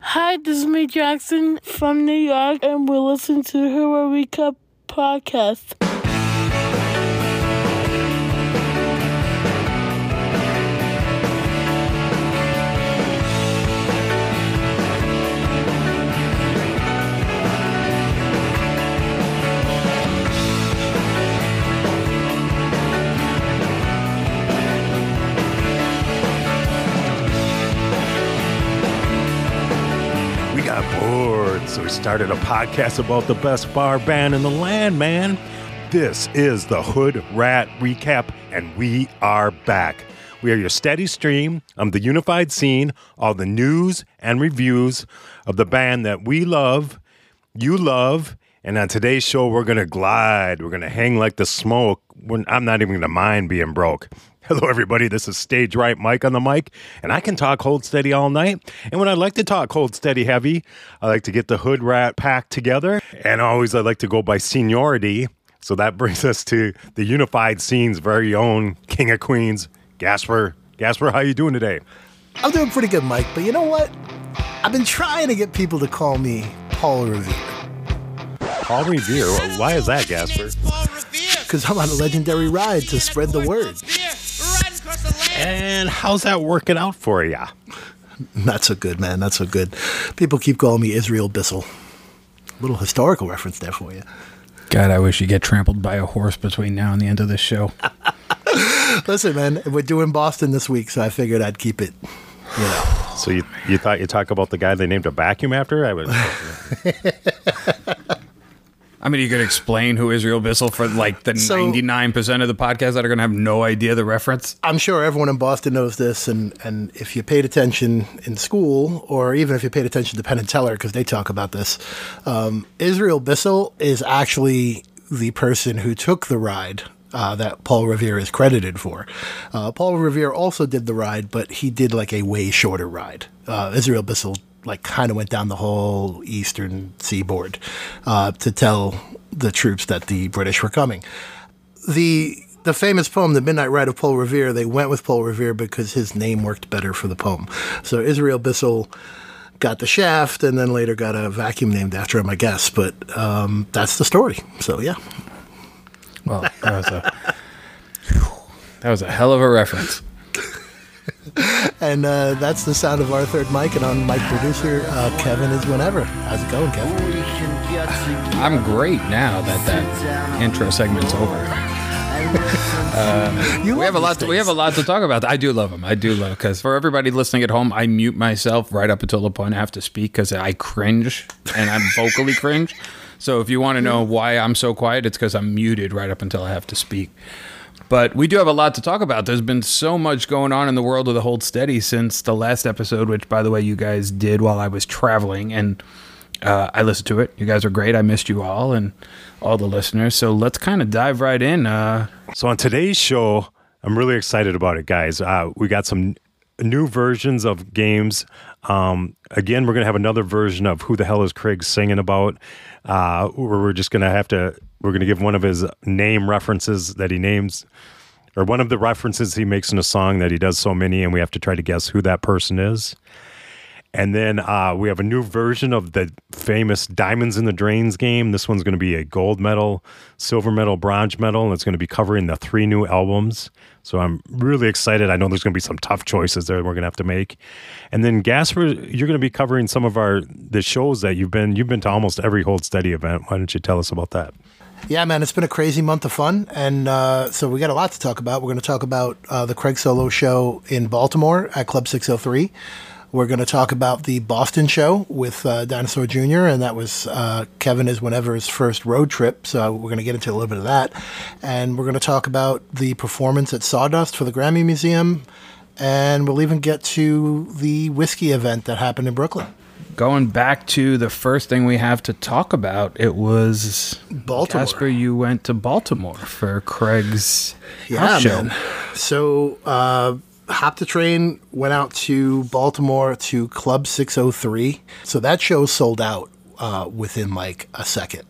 Hi, this is me, Jackson, from New York, and we're listening to the Hero Recap podcast. Bored, so we started a podcast about the best bar band in the land, man. This is the Hood Rat Recap, and we are back. We are your steady stream of the unified scene, all the news and reviews of the band that we love, you love, and on today's show, we're going to glide. We're going to hang like the smoke. I'm not even going to mind being broke. Hello, everybody. This is Stage Right Mike on the mic, and I can talk hold steady all night. And when I like to talk hold steady heavy, I like to get the Hood Rat pack together, and always I like to go by seniority. So that brings us to the unified scene's very own King of Queens, Gasper. Gasper, how you doing today? I'm doing pretty good, Mike. But you know what? I've been trying to get people to call me Paul Revere. Paul Revere? Why is that, Gasper? Because I'm on a legendary ride to spread the word. And how's that working out for you? Not so good, man. Not so good. People keep calling me Israel Bissell. Little historical reference there for you. God, I wish you get trampled by a horse between now and the end of this show. Listen, man, we're doing Boston this week, so I figured I'd keep it, you know. So you thought you'd talk about the guy they named a vacuum after? I mean, you could explain who Israel Bissell for like the 99% of the podcasts that are going to have no idea the reference. I'm sure everyone in Boston knows this, and if you paid attention in school, or even if you paid attention to Penn and Teller, because they talk about this, Israel Bissell is actually the person who took the ride that Paul Revere is credited for. Paul Revere also did the ride, but he did like a way shorter ride. Israel Bissell kind of went down the whole eastern seaboard to tell the troops that the British were coming. The famous poem, The Midnight Ride of Paul Revere, they went with Paul Revere because his name worked better for the poem. So Israel Bissell got the shaft and then later got a vacuum named after him, I guess. But that's the story. So, yeah. Well, that was a hell of a reference. And that's the sound of our third mic, and on mic producer, Kevin is whenever. How's it going, Kevin? I'm great now that intro segment's over. We have a lot to talk about. I do love them. Because for everybody listening at home, I mute myself right up until the point I have to speak because I cringe and I'm vocally cringe. So if you want to know why I'm so quiet, it's because I'm muted right up until I have to speak. But we do have a lot to talk about. There's been so much going on in the world of the Hold Steady since the last episode, which, by the way, you guys did while I was traveling. And I listened to it. You guys are great. I missed you all and all the listeners. So let's kind of dive right in. So on today's show, I'm really excited about it, guys. We got some new versions of games. Again, we're going to have another version of Who the Hell is Craig Singing About? Where we're just going to we're going to give one of his name references that he names, or one of the references he makes in a song that he does so many, and we have to try to guess who that person is. And then we have a new version of the famous Diamonds in the Drains game. This one's going to be a gold medal, silver medal, bronze medal, and it's going to be covering the 3 new albums. So I'm really excited. I know there's going to be some tough choices there we're going to have to make. And then Gasper, you're going to be covering some of the shows that you've been to almost every Hold Steady event. Why don't you tell us about that? Yeah, man, it's been a crazy month of fun, and so we got a lot to talk about. We're going to talk about the Craig Solo show in Baltimore at Club 603. We're going to talk about the Boston show with Dinosaur Jr., and that was Kevin is Whenever's first road trip, so we're going to get into a little bit of that. And we're going to talk about the performance at Sawdust for the Grammy Museum, and we'll even get to the whiskey event that happened in Brooklyn. Going back to the first thing we have to talk about, it was Baltimore. Casper, you went to Baltimore for Craig's house show. Man. So, hopped the train, went out to Baltimore to Club 603. So that show sold out within like a second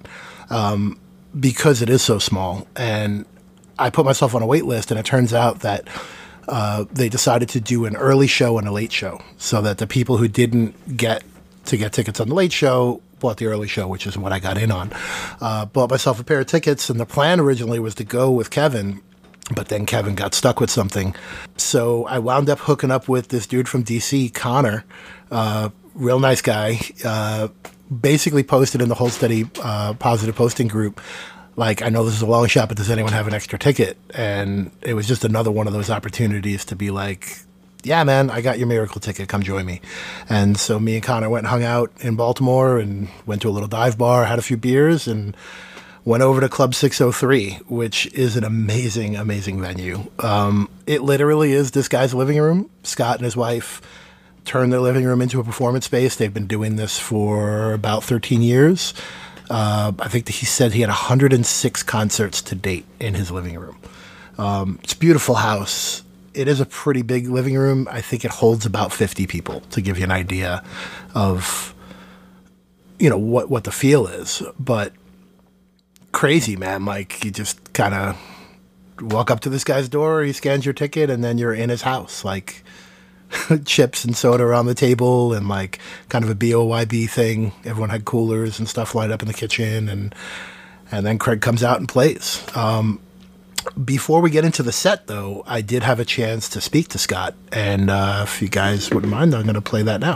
because it is so small. And I put myself on a wait list, and it turns out that they decided to do an early show and a late show so that the people who didn't get to get tickets on the late show, bought the early show, which is what I got in on. Bought myself a pair of tickets, and the plan originally was to go with Kevin, but then Kevin got stuck with something. So I wound up hooking up with this dude from DC, Connor, real nice guy, basically posted in the Whole Steady positive posting group, like, I know this is a long shot, but does anyone have an extra ticket? And it was just another one of those opportunities to be like, yeah, man, I got your miracle ticket. Come join me. And so me and Connor went and hung out in Baltimore and went to a little dive bar, had a few beers, and went over to Club 603, which is an amazing, amazing venue. It literally is this guy's living room. Scott and his wife turned their living room into a performance space. They've been doing this for about 13 years. I think he said he had 106 concerts to date in his living room. It's a beautiful house. It is a pretty big living room. I think it holds about 50 people, to give you an idea of, what the feel is. But crazy, man. Like, you just kind of walk up to this guy's door, he scans your ticket, and then you're in his house. Like, chips and soda around the table, and like kind of a BOYB thing. Everyone had coolers and stuff lined up in the kitchen, and then Craig comes out and plays. Before we get into the set, though, I did have a chance to speak to Scott, and if you guys wouldn't mind, I'm going to play that now.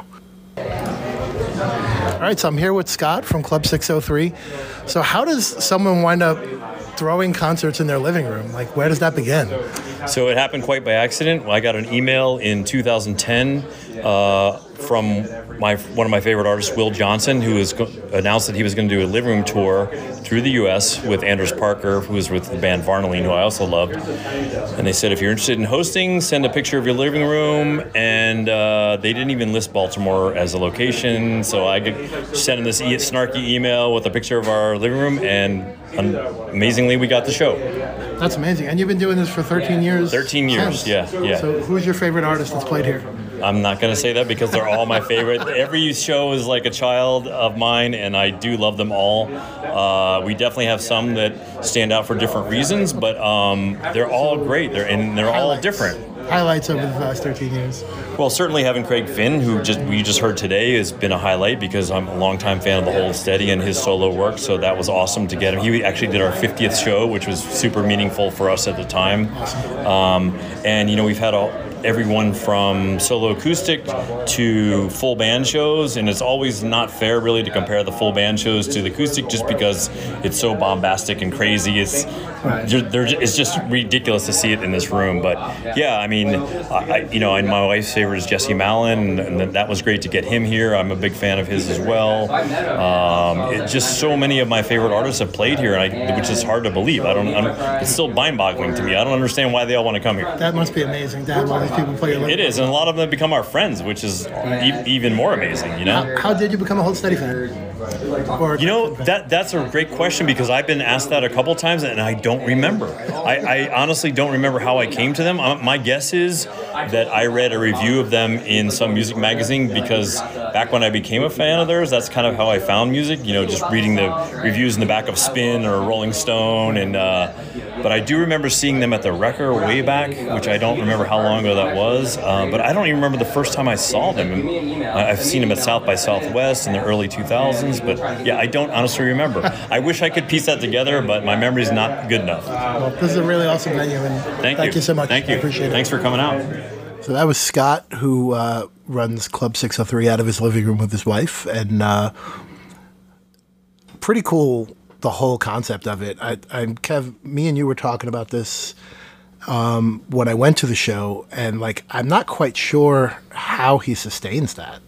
All right, so I'm here with Scott from Club 603. So how does someone wind up throwing concerts in their living room? Like, where does that begin? So it happened quite by accident. I got an email in 2010 from one of my favorite artists, Will Johnson, who announced that he was going to do a living room tour through the U.S. with Anders Parker, who was with the band Varnaline, who I also loved. And they said, if you're interested in hosting, send a picture of your living room. And they didn't even list Baltimore as a location. So I sent them this snarky email with a picture of our living room, and amazingly, we got the show. That's amazing. And you've been doing this for 13 years? 13 years, yeah. So who's your favorite artist that's played here? I'm not going to say that because they're all my favorite. Every show is like a child of mine, and I do love them all. We definitely have some that stand out for different reasons, but they're all great. They're all different. Highlights over the last 13 years. Well, certainly having Craig Finn, who we just heard today, has been a highlight because I'm a longtime fan of the Hold Steady and his solo work, so that was awesome to get him. He actually did our 50th show, which was super meaningful for us at the time. Awesome. And, we've had everyone from solo acoustic to full band shows, and it's always not fair really to compare the full band shows to the acoustic just because it's so bombastic and crazy. It's just ridiculous to see it in this room. But yeah, I mean, and my wife's favorite is Jesse Malin, and that was great to get him here. I'm a big fan of his as well. Just so many of my favorite artists have played here, which is hard to believe. It's still mind-boggling to me. I don't understand why they all want to come here. That must be amazing to have all these people play your living room. It is, and a lot of them have become our friends, which is even more amazing, How did you become a Hold Steady fan? That's a great question because I've been asked that a couple times and I don't remember. I honestly don't remember how I came to them. My guess is that I read a review of them in some music magazine because back when I became a fan of theirs, that's kind of how I found music, just reading the reviews in the back of Spin or Rolling Stone. But I do remember seeing them at the Wrecker way back, which I don't remember how long ago that was. But I don't even remember the first time I saw them. I've seen them at South by Southwest in the early 2000s, but yeah, I don't honestly remember. I wish I could piece that together, but my memory's not good enough. Well, this is a really awesome venue, and thank you so much. Thank you. I appreciate it. Thanks for coming out. So that was Scott, who runs Club 603 out of his living room with his wife, and pretty cool, the whole concept of it. Kev, me and you were talking about this when I went to the show, and I'm not quite sure how he sustains that.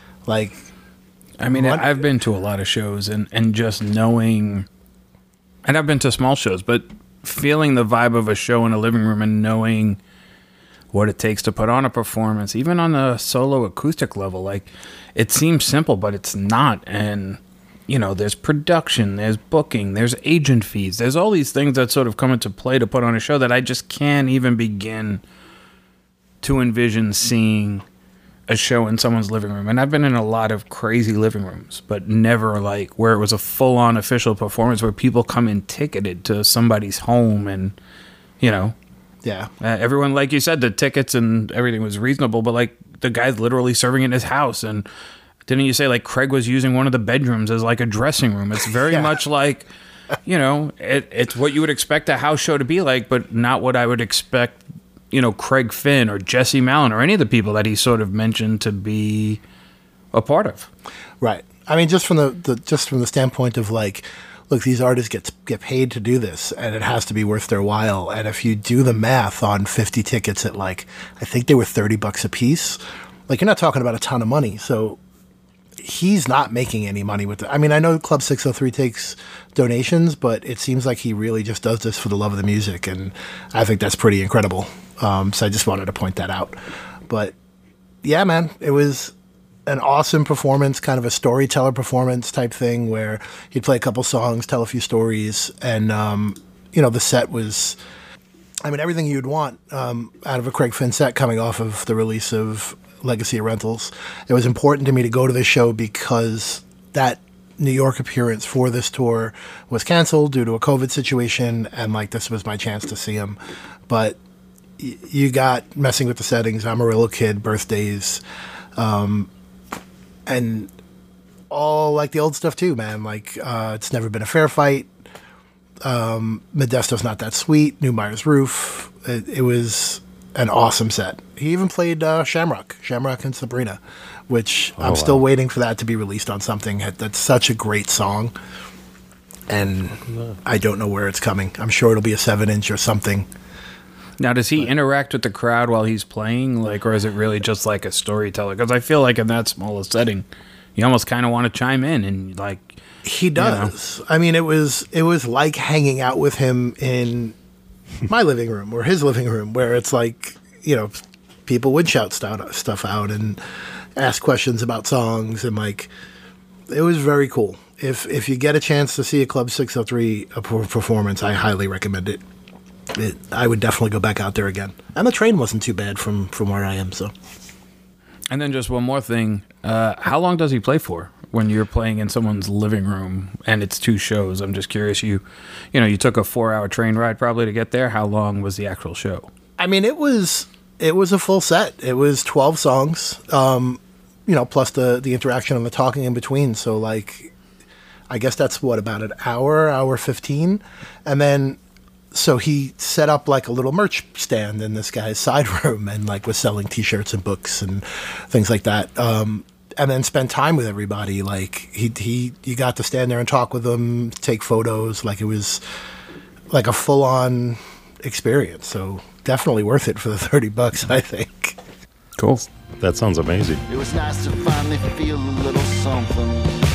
I've been to a lot of shows and just knowing, and I've been to small shows, but feeling the vibe of a show in a living room and knowing what it takes to put on a performance, even on a solo acoustic level, it seems simple, but it's not. And, there's production, there's booking, there's agent fees, there's all these things that sort of come into play to put on a show that I just can't even begin to envision seeing a show in someone's living room. And I've been in a lot of crazy living rooms, but never where it was a full-on official performance where people come in ticketed to somebody's home and, Yeah. Everyone, like you said, the tickets and everything was reasonable, but the guy's literally serving in his house. And didn't you say like Craig was using one of the bedrooms as like a dressing room? It's very much like, you know, it's what you would expect a house show to be like, but not what I would expect, you know, Craig Finn or Jesse Malin or any of the people that he sort of mentioned to be a part of. Right. I mean, just from the standpoint of like, look, these artists get paid to do this, and it has to be worth their while. And if you do the math on 50 tickets at like, I think they were $30 a piece, like you're not talking about a ton of money. So he's not making any money with it. I mean, I know Club 603 takes donations, but it seems like he really just does this for the love of the music, and I think that's pretty incredible. So I just wanted to point that out. But yeah, man, it was an awesome performance, kind of a storyteller performance type thing where he'd play a couple songs, tell a few stories, and you know, the set was, I mean, everything you'd want out of a Craig Finn set coming off of the release of Legacy of Rentals. It was important to me to go to this show because that New York appearance for this tour was canceled due to a COVID situation, and like this was my chance to see him. But you got Messing with the Settings, Amarillo Kid, Birthdays, and all like the old stuff too, man. Like It's Never Been a Fair Fight, Modesto's Not That Sweet, New Myers Roof. It was an awesome set. He even played Shamrock and Sabrina, which I'm still waiting for that to be released on something. That's such a great song, and I don't know where it's coming. I'm sure it'll be a 7-inch or something. Now, does he interact with the crowd while he's playing, like, or is it really just like a storyteller? Because I feel like in that smaller setting, you almost kind of want to chime in and like. He does. You know. I mean, it was like hanging out with him in my living room or his living room, where it's like, you know, people would shout stuff out and ask questions about songs, and like, it was very cool. If you get a chance to see a Club 603 performance, I highly recommend it. I would definitely go back out there again. And the train wasn't too bad from where I am. So. And then just one more thing. How long does he play for when you're playing in someone's living room and it's 2 shows? I'm just curious. You took a 4-hour train ride probably to get there. How long was the actual show? I mean, it was a full set. It was 12 songs, plus the interaction and the talking in between. So like, I guess that's about an hour 15. And then, so he set up like a little merch stand in this guy's side room and like was selling T-shirts and books and things like that. And then spent time with everybody. Like you got to stand there and talk with them, take photos. Like it was like a full on experience. So definitely worth it for the $30, I think. Cool. That sounds amazing. It was nice to finally feel a little something.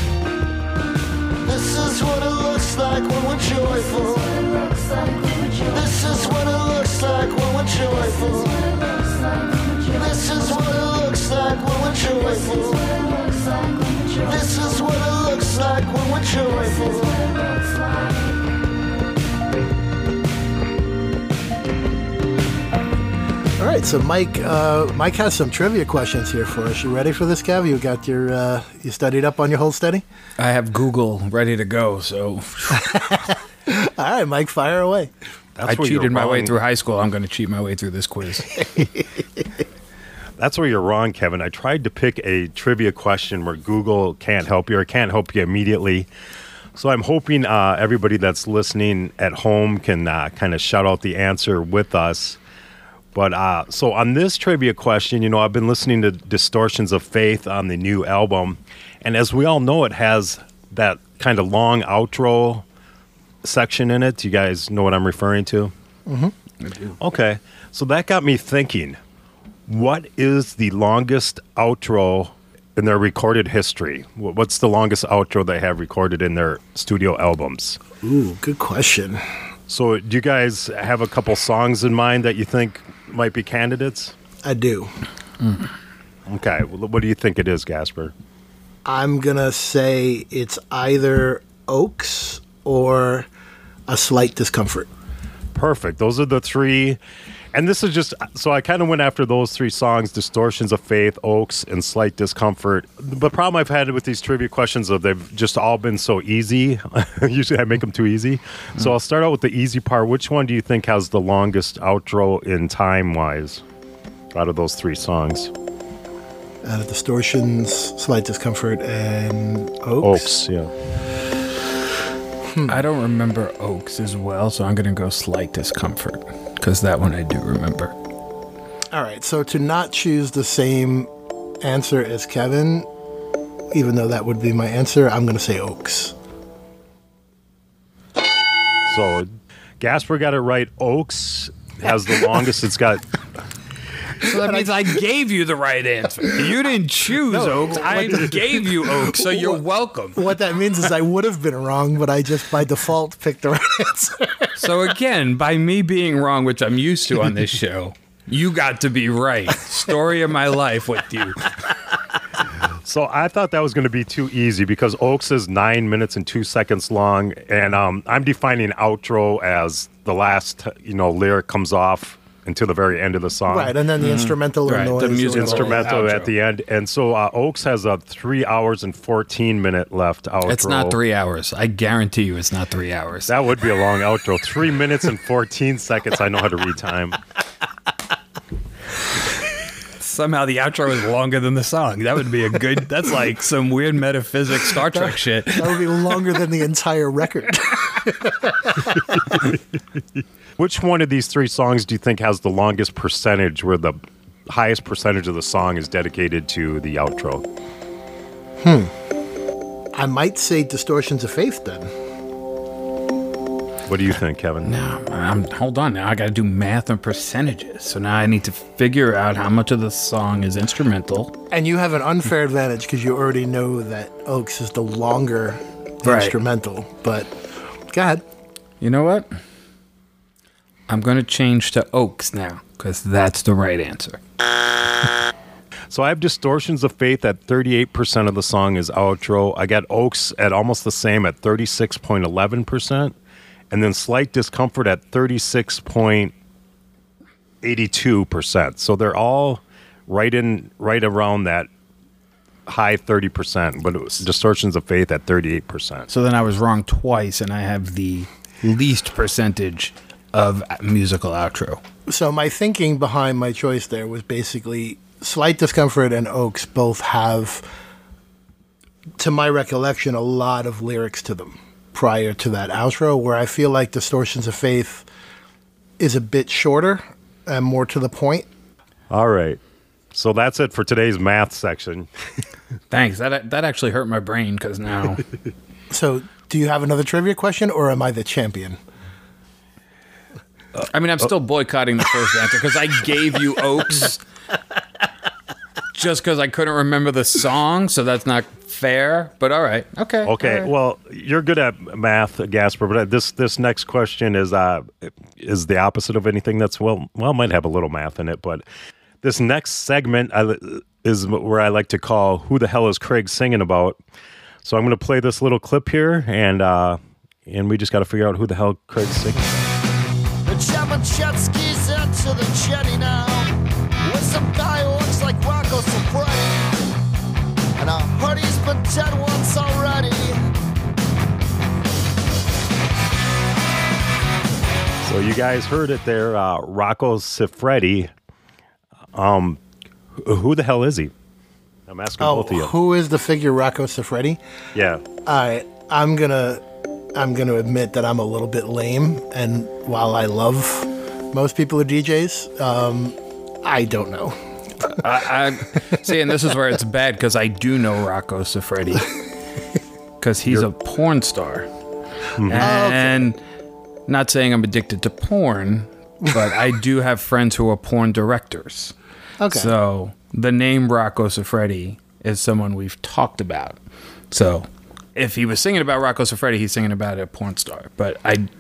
This is what it looks like when we're joyful. This is what it looks like when we're joyful. This is what it looks like when we're joyful. This is what it looks like when we're joyful. All right, so Mike has some trivia questions here for us. You ready for this, Kev? You got your you studied up on your Hold Steady? I have Google ready to go, so. All right, Mike, fire away. I cheated my way through high school. I'm going to cheat my way through this quiz. That's where you're wrong, Kevin. I tried to pick a trivia question where Google can't help you or can't help you immediately. So I'm hoping everybody that's listening at home can kind of shout out the answer with us. But so on this trivia question, I've been listening to Distortions of Faith on the new album. And as we all know, it has that kind of long outro section in it. Do you guys know what I'm referring to? Mm-hmm. I do. Okay. So that got me thinking, what is the longest outro in their recorded history? What's the longest outro they have recorded in their studio albums? Ooh, good question. So do you guys have a couple songs in mind that you think might be candidates? I do. Okay. Well, what do you think it is, Gasper? I'm going to say it's either Oaks or A Slight Discomfort. Perfect. Those are the 3. And this is just, so I kind of went after those 3 songs, Distortions of Faith, Oaks, and Slight Discomfort. The problem I've had with these trivia questions is they've just all been so easy. Usually I make them too easy. So I'll start out with the easy part. Which one do you think has the longest outro in time-wise out of those 3 songs? Distortions, Slight Discomfort, and Oaks. Oaks, yeah. I don't remember Oaks as well, so I'm going to go Slight Discomfort, because that one I do remember. All right, so to not choose the same answer as Kevin, even though that would be my answer, I'm going to say Oaks. So Gasper got it right. Oaks has the longest. It's got... So that means I gave you the right answer. You didn't choose Oaks. I gave you Oaks, so you're welcome. What that means is I would have been wrong, but I just by default picked the right answer. So again, by me being wrong, which I'm used to on this show, you got to be right. Story of my life with you. So I thought that was going to be too easy because Oaks is 9 minutes and 2 seconds long, and I'm defining outro as the last lyric comes off until the very end of the song. Right, and then the instrumental or Right, noise. the musical Instrumental outro. at the end. And so Oaks has a 3 hours and 14 minute left outro. It's not 3 hours. I guarantee you it's not 3 hours. That would be a long outro. 3 minutes and 14 seconds. I know how to read time. Somehow the outro is longer than the song. That would be a good... That's like some weird metaphysics Star Trek shit. That would be longer than the entire record. Which one of these 3 songs do you think has the longest percentage where the highest percentage of the song is dedicated to the outro? I might say Distortions of Faith then. What do you think, Kevin? Now, hold on. Now I got to do math and percentages. So now I need to figure out how much of the song is instrumental. And you have an unfair advantage because you already know that Oaks is the longer Right. instrumental. But go ahead. You know what? I'm going to change to Oaks now because that's the right answer. So I have Distortions of Faith at 38% of the song is outro. I got Oaks at almost the same at 36.11%. And then Slight Discomfort at 36.82%. So they're all right around that high 30%, but it was Distortions of Faith at 38%. So then I was wrong twice, and I have the least percentage of musical outro. So my thinking behind my choice there was basically Slight Discomfort and Oaks both have, to my recollection, a lot of lyrics to them prior to that outro, where I feel like Distortions of Faith is a bit shorter and more to the point. All right. So that's it for today's math section. Thanks. That actually hurt my brain because now... So do you have another trivia question, or am I the champion? I mean, I'm still boycotting the first answer because I gave you Oaks just because I couldn't remember the song, so that's not fair. But all right, okay. Okay, all right. well, you're good at math, Gasper, but this next question is the opposite of anything that's might have a little math in it, but this next segment is where I like to call "Who the hell is Craig singing about?" So I'm going to play this little clip here, and we just got to figure out who the hell Craig's singing. The German jet skis into the jetty now with some guy who looks like Rocco Siffredi. And I heard he's been dead once already. So you guys heard it there, Rocco Siffredi. Who the hell is he? I'm asking both of you. Who is the figure Rocco Siffredi? Yeah. All right, I'm gonna admit that I'm a little bit lame, and while I love most people who are DJs, I don't know. I see, and this is where it's bad because I do know Rocco Siffredi because he's a porn star, and not saying I'm addicted to porn, but I do have friends who are porn directors. Okay. So the name Rocco Siffredi is someone we've talked about. So if he was singing about Rocco Siffredi, he's singing about a porn star. But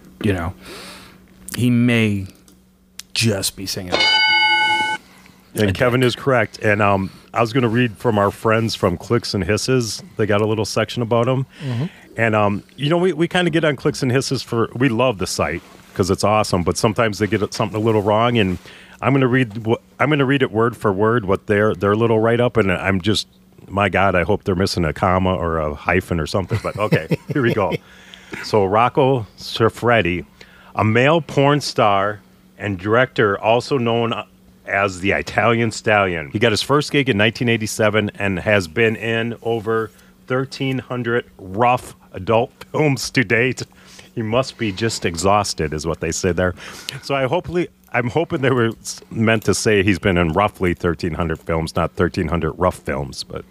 he may just be singing about it. And Kevin is correct. And I was going to read from our friends from Clicks and Hisses. They got a little section about him. Mm-hmm. And, we kind of get on Clicks and Hisses we love the site because it's awesome. But sometimes they get something a little wrong. And I'm going to read it word for word, what their little write-up. And I'm just, my God, I hope they're missing a comma or a hyphen or something. But, okay, here we go. So Rocco Siffredi, a male porn star and director also known as the Italian Stallion. He got his first gig in 1987 and has been in over 1,300 rough adult films to date. He must be just exhausted, is what they say there. So I'm hoping they were meant to say he's been in roughly 1,300 films, not 1,300 rough films. But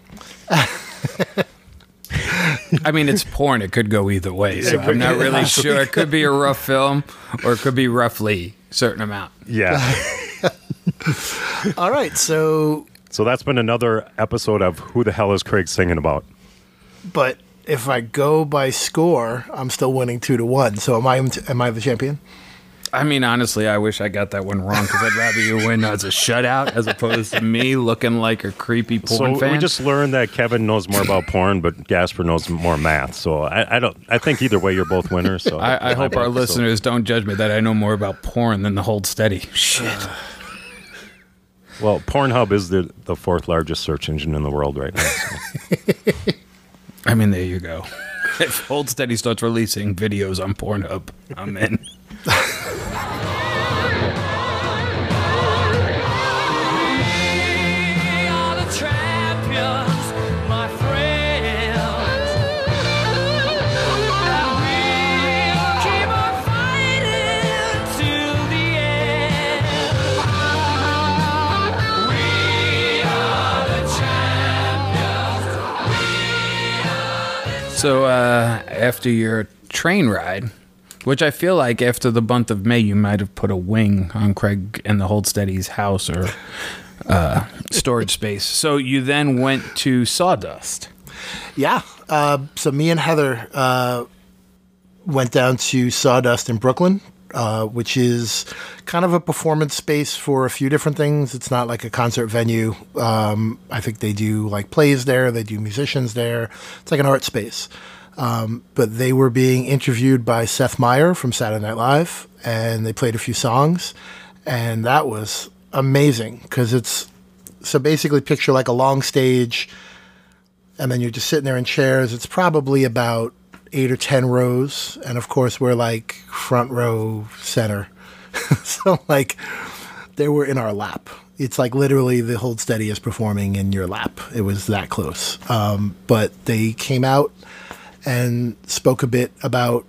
I mean, it's porn. It could go either way. So I'm not really sure. It could be a rough film, or it could be roughly a certain amount. yeah. All right, so So that's been another episode of Who the Hell is Craig Singing About? but if I go by score, I'm still winning 2-1. So am I the champion? I mean, honestly, I wish I got that one wrong because I'd rather you win as a shutout as opposed to me looking like a creepy porn So fan. we just learned that Kevin knows more about porn, but Gasper knows more math. So I think either way you're both winners. So I hope our listeners don't judge me that I know more about porn than the Hold Steady. Shit. Well, Pornhub is the fourth largest search engine in the world right now. So. I mean, there you go. If Hold Steady starts releasing videos on Pornhub, I'm in. So after your train ride, which I feel like after the month of May, you might have put a wing on Craig and the Hold Steady's house or storage space. So you then went to Sawdust. Yeah. So me and Heather went down to Sawdust in Brooklyn, which is kind of a performance space for a few different things. It's not like a concert venue. I think they do like plays there. They do musicians there. It's like an art space. But they were being interviewed by Seth Meyers from Saturday Night Live, and they played a few songs, and that was amazing because it's so basically picture like a long stage, and then you're just sitting there in chairs. It's probably about 8 or 10 rows, and of course we're like front row center. So like they were in our lap. It's like literally the Hold Steady is performing in your lap. It was that close. But they came out and spoke a bit about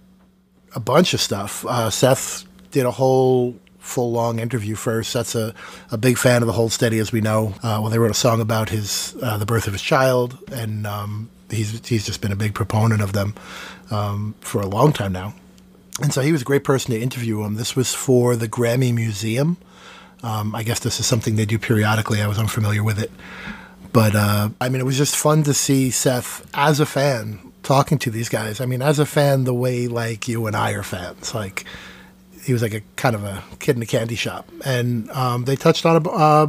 a bunch of stuff. Seth did a whole full long interview first. Seth's a big fan of the Hold Steady, as we know. Well, they wrote a song about his the birth of his child, and he's just been a big proponent of them for a long time now. And so he was a great person to interview him. This was for the Grammy Museum. I guess this is something they do periodically. I was unfamiliar with it. But, I mean, it was just fun to see Seth as a fan talking to these guys. I mean, as a fan, the way, like, you and I are fans. Like, he was like a kind of a kid in a candy shop. And they touched on,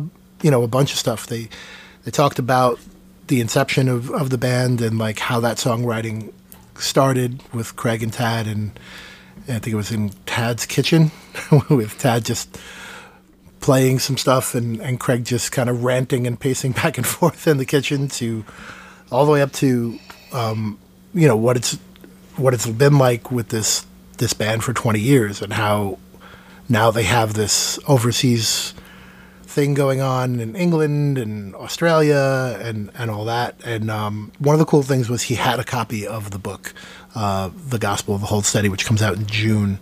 a bunch of stuff. They talked about the inception of the band and, like, how that songwriting started with Craig and Tad. And I think it was in Tad's kitchen with Tad just playing some stuff and Craig just kind of ranting and pacing back and forth in the kitchen to all the way up to what it's been like with this band for 20 years and how now they have this overseas thing going on in England and Australia and all that. And one of the cool things was he had a copy of the book, The Gospel of the Hold Steady, which comes out in June.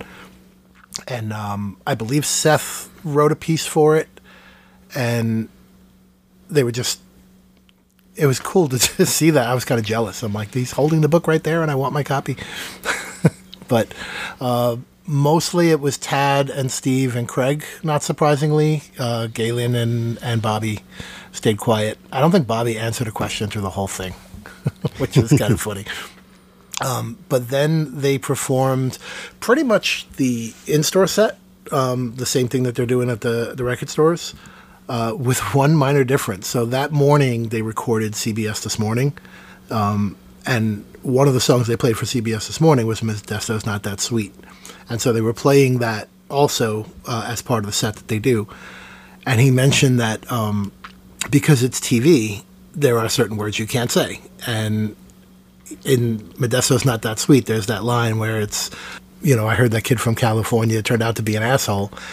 And I believe Seth wrote a piece for it, and they were just, it was cool to just see that. I was kind of jealous. I'm like, he's holding the book right there, and I want my copy. But mostly it was Tad and Steve and Craig, not surprisingly. Galen and Bobby stayed quiet. I don't think Bobby answered a question through the whole thing, which is kind of funny. But then they performed pretty much the in-store set, the same thing that they're doing at the record stores, with one minor difference. So that morning they recorded CBS This Morning, and one of the songs they played for CBS This Morning was Modesto's Not That Sweet. And so they were playing that also as part of the set that they do. And he mentioned that because it's TV, there are certain words you can't say. And in Modesto's Not That Sweet, there's that line where it's, I heard that kid from California turned out to be an asshole.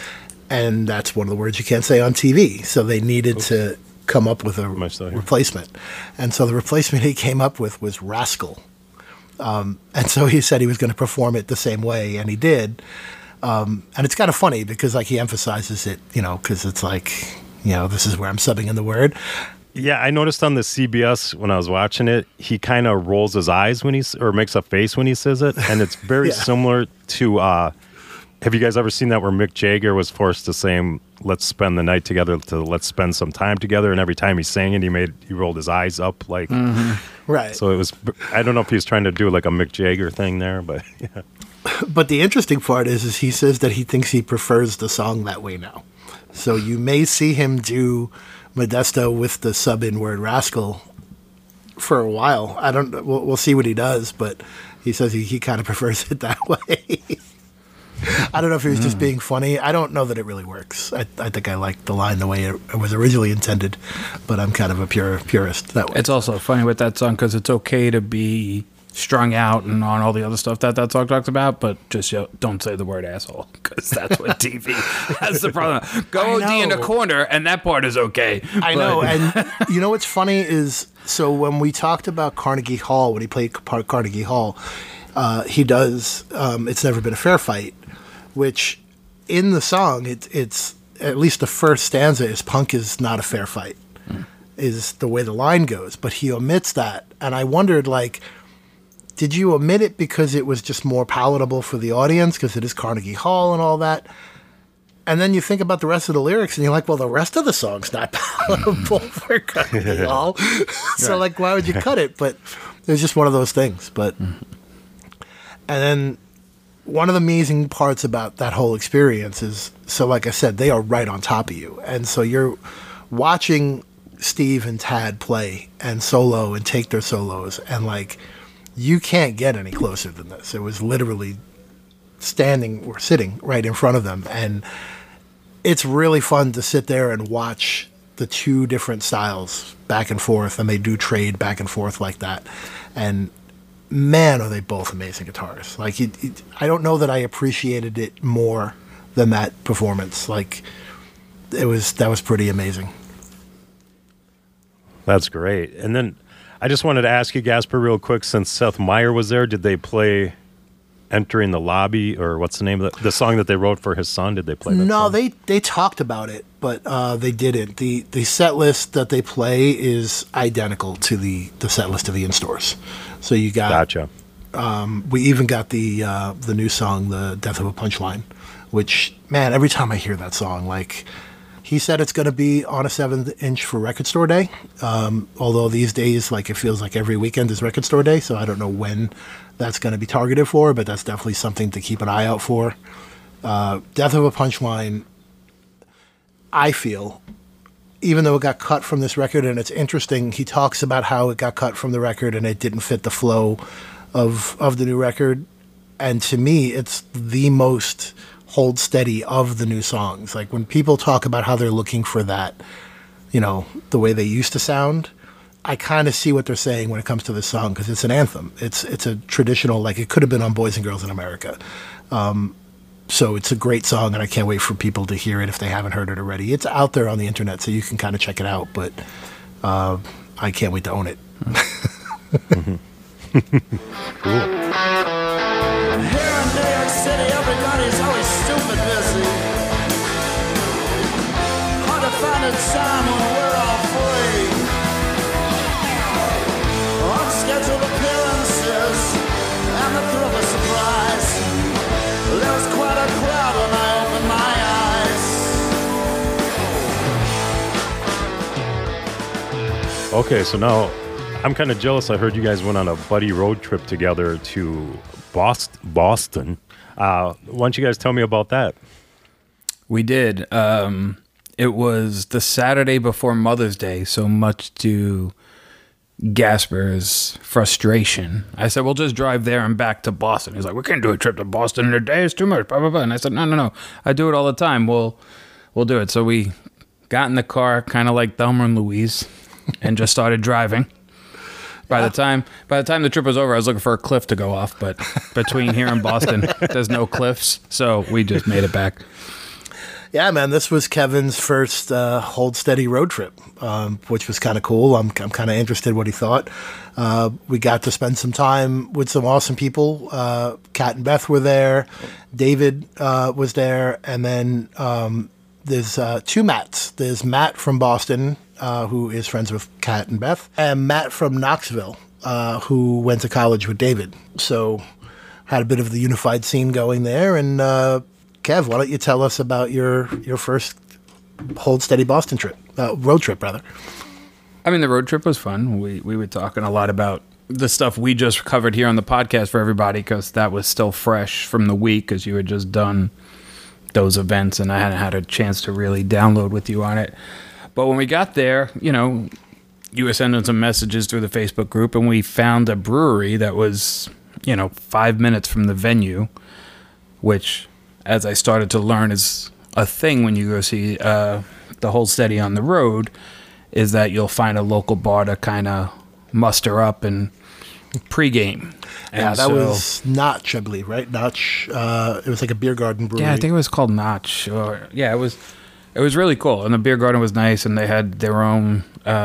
and that's one of the words you can't say on TV. So they needed to come up with a Much so, yeah. replacement. And so the replacement he came up with was rascal. And so he said he was going to perform it the same way, and he did. And it's kind of funny because like he emphasizes it, you know, because it's like, you know, this is where I'm subbing in the word. Yeah, I noticed on the CBS when I was watching it, he kind of rolls his eyes when or makes a face when he says it, and it's very Yeah. similar to. Have you guys ever seen that where Mick Jagger was forced to say, "Let's spend the night together," to "Let's spend some time together," and every time he sang it, he rolled his eyes up like. Right. So it was. I don't know if he was trying to do like a Mick Jagger thing there, but yeah. But the interesting part is he says that he thinks he prefers the song that way now. So you may see him do Modesto with the sub-in word rascal for a while. I don't. We'll see what he does, but he says he kind of prefers it that way. I don't know if he was just being funny. I don't know that it really works. I think I like the line the way it was originally intended, but I'm kind of a purist that way. It's also funny with that song because it's okay to be strung out and on all the other stuff that song talks about, but just don't say the word asshole because that's what TV has the problem. Go OD in a corner, and that part is okay. I know, and you know what's funny is, so when we talked about Carnegie Hall, when he played Carnegie Hall, he does It's Never Been a Fair Fight, which in the song, it's at least the first stanza is punk is not a fair fight, is the way the line goes, but he omits that, and I wondered, like, did you omit it because it was just more palatable for the audience because it is Carnegie Hall and all that? And then you think about the rest of the lyrics and you're like, well, the rest of the song's not palatable for Carnegie Hall. So, like, why would you cut it? But it was just one of those things. But and then one of the amazing parts about that whole experience is, so like I said, they are right on top of you. And so you're watching Steve and Tad play and solo and take their solos, and like, you can't get any closer than this. It was literally standing or sitting right in front of them. And it's really fun to sit there and watch the two different styles back and forth, and they do trade back and forth like that. And man, are they both amazing guitarists. Like, I don't know that I appreciated it more than that performance. Like, that was pretty amazing. That's great. And then I just wanted to ask you, Gasper, real quick, since Seth Meyer was there, did they play Entering the Lobby, or what's the name of the song that they wrote for his son? Did they play that No, song? they talked about it, but they didn't. The set list that they play is identical to the set list of the In-Stores. So you got... Gotcha. We even got the new song, The Death of a Punchline, which, man, every time I hear that song, like... He said it's going to be on a 7-inch for Record Store Day, although these days, like, it feels like every weekend is Record Store Day, so I don't know when that's going to be targeted for, but that's definitely something to keep an eye out for. Death of a Punchline, I feel, even though it got cut from this record, and it's interesting, he talks about how it got cut from the record and it didn't fit the flow of the new record, and to me, it's the most hold steady of the new songs. Like, when people talk about how they're looking for that, you know, the way they used to sound, I kind of see what they're saying when it comes to this song, because it's an anthem. It's a traditional, like, it could have been on Boys and Girls in America. So it's a great song, and I can't wait for people to hear it if they haven't heard it already. It's out there on the internet, so you can kind of check it out, but I can't wait to own it. Cool. Here in New York City, everybody's always stupid busy. Hard to find a time when we're all free. Unscheduled appearances and the thrill of surprise. There was quite a crowd when I opened my eyes. Okay, so now I'm kind of jealous. I heard you guys went on a buddy road trip together to Boston. Why don't you guys tell me about that? We did. It was the Saturday before Mother's Day, so much to Gasper's frustration. I said, we'll just drive there and back to Boston. He's like, we can't do a trip to Boston in a day. It's too much, blah, blah, blah. And I said, no. I do it all the time. We'll do it. So we got in the car, kind of like Thelma and Louise, and just started driving. By the time the trip was over, I was looking for a cliff to go off, but between here and Boston, there's no cliffs, so we just made it back. Yeah, man, this was Kevin's first Hold Steady road trip, which was kind of cool. I'm kind of interested what he thought. We got to spend some time with some awesome people. Kat and Beth were there. David was there. And then there's two Matts. There's Matt from Boston, who is friends with Kat and Beth, and Matt from Knoxville, who went to college with David. So had a bit of the unified scene going there. And Kev, why don't you tell us about your first Hold Steady Boston trip, road trip, rather. I mean, the road trip was fun. We were talking a lot about the stuff we just covered here on the podcast for everybody, because that was still fresh from the week, because you had just done those events and I hadn't had a chance to really download with you on it. But when we got there, you know, you were sending some messages through the Facebook group, and we found a brewery that was, 5 minutes from the venue, which, as I started to learn, is a thing when you go see the Hold Steady on the road, is that you'll find a local bar to kind of muster up and pregame. Yeah, that was Notch, I believe, right? Notch. It was like a beer garden brewery. Yeah, I think it was called Notch. It was really cool, and the beer garden was nice, and they had their own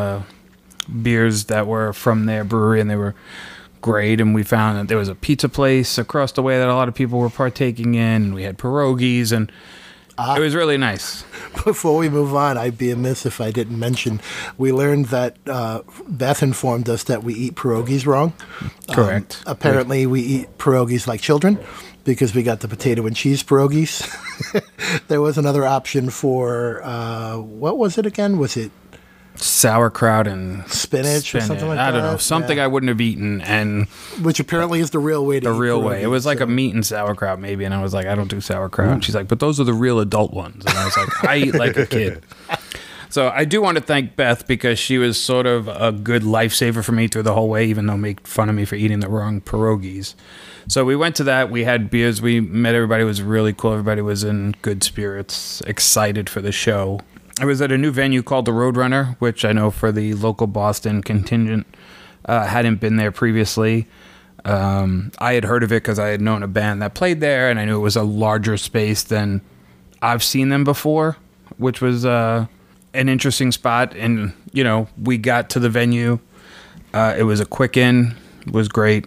beers that were from their brewery, and they were great. And we found that there was a pizza place across the way that a lot of people were partaking in, and we had pierogies, and it was really nice. Before we move on, I'd be amiss if I didn't mention, we learned that Beth informed us that we eat pierogies wrong. Correct. Apparently, we eat pierogies like children, because we got the potato and cheese pierogies. There was another option for, what was it again? Was it sauerkraut and spinach or something like that? I don't know. Something I wouldn't have eaten, and which apparently is the real way to eat the real way. pierogies, It was like a meat and sauerkraut maybe, and I was like, I don't do sauerkraut. And she's like, but those are the real adult ones. And I was like, I eat like a kid. So I do want to thank Beth, because she was sort of a good lifesaver for me through the whole way, even though make fun of me for eating the wrong pierogies. So we went to that. We had beers. We met everybody. It was really cool. Everybody was in good spirits, excited for the show. I was at a new venue called the Roadrunner, which I know for the local Boston contingent hadn't been there previously. I had heard of it because I had known a band that played there, and I knew it was a larger space than I've seen them before, which was an interesting spot. And, we got to the venue. It was a quick in. It was great.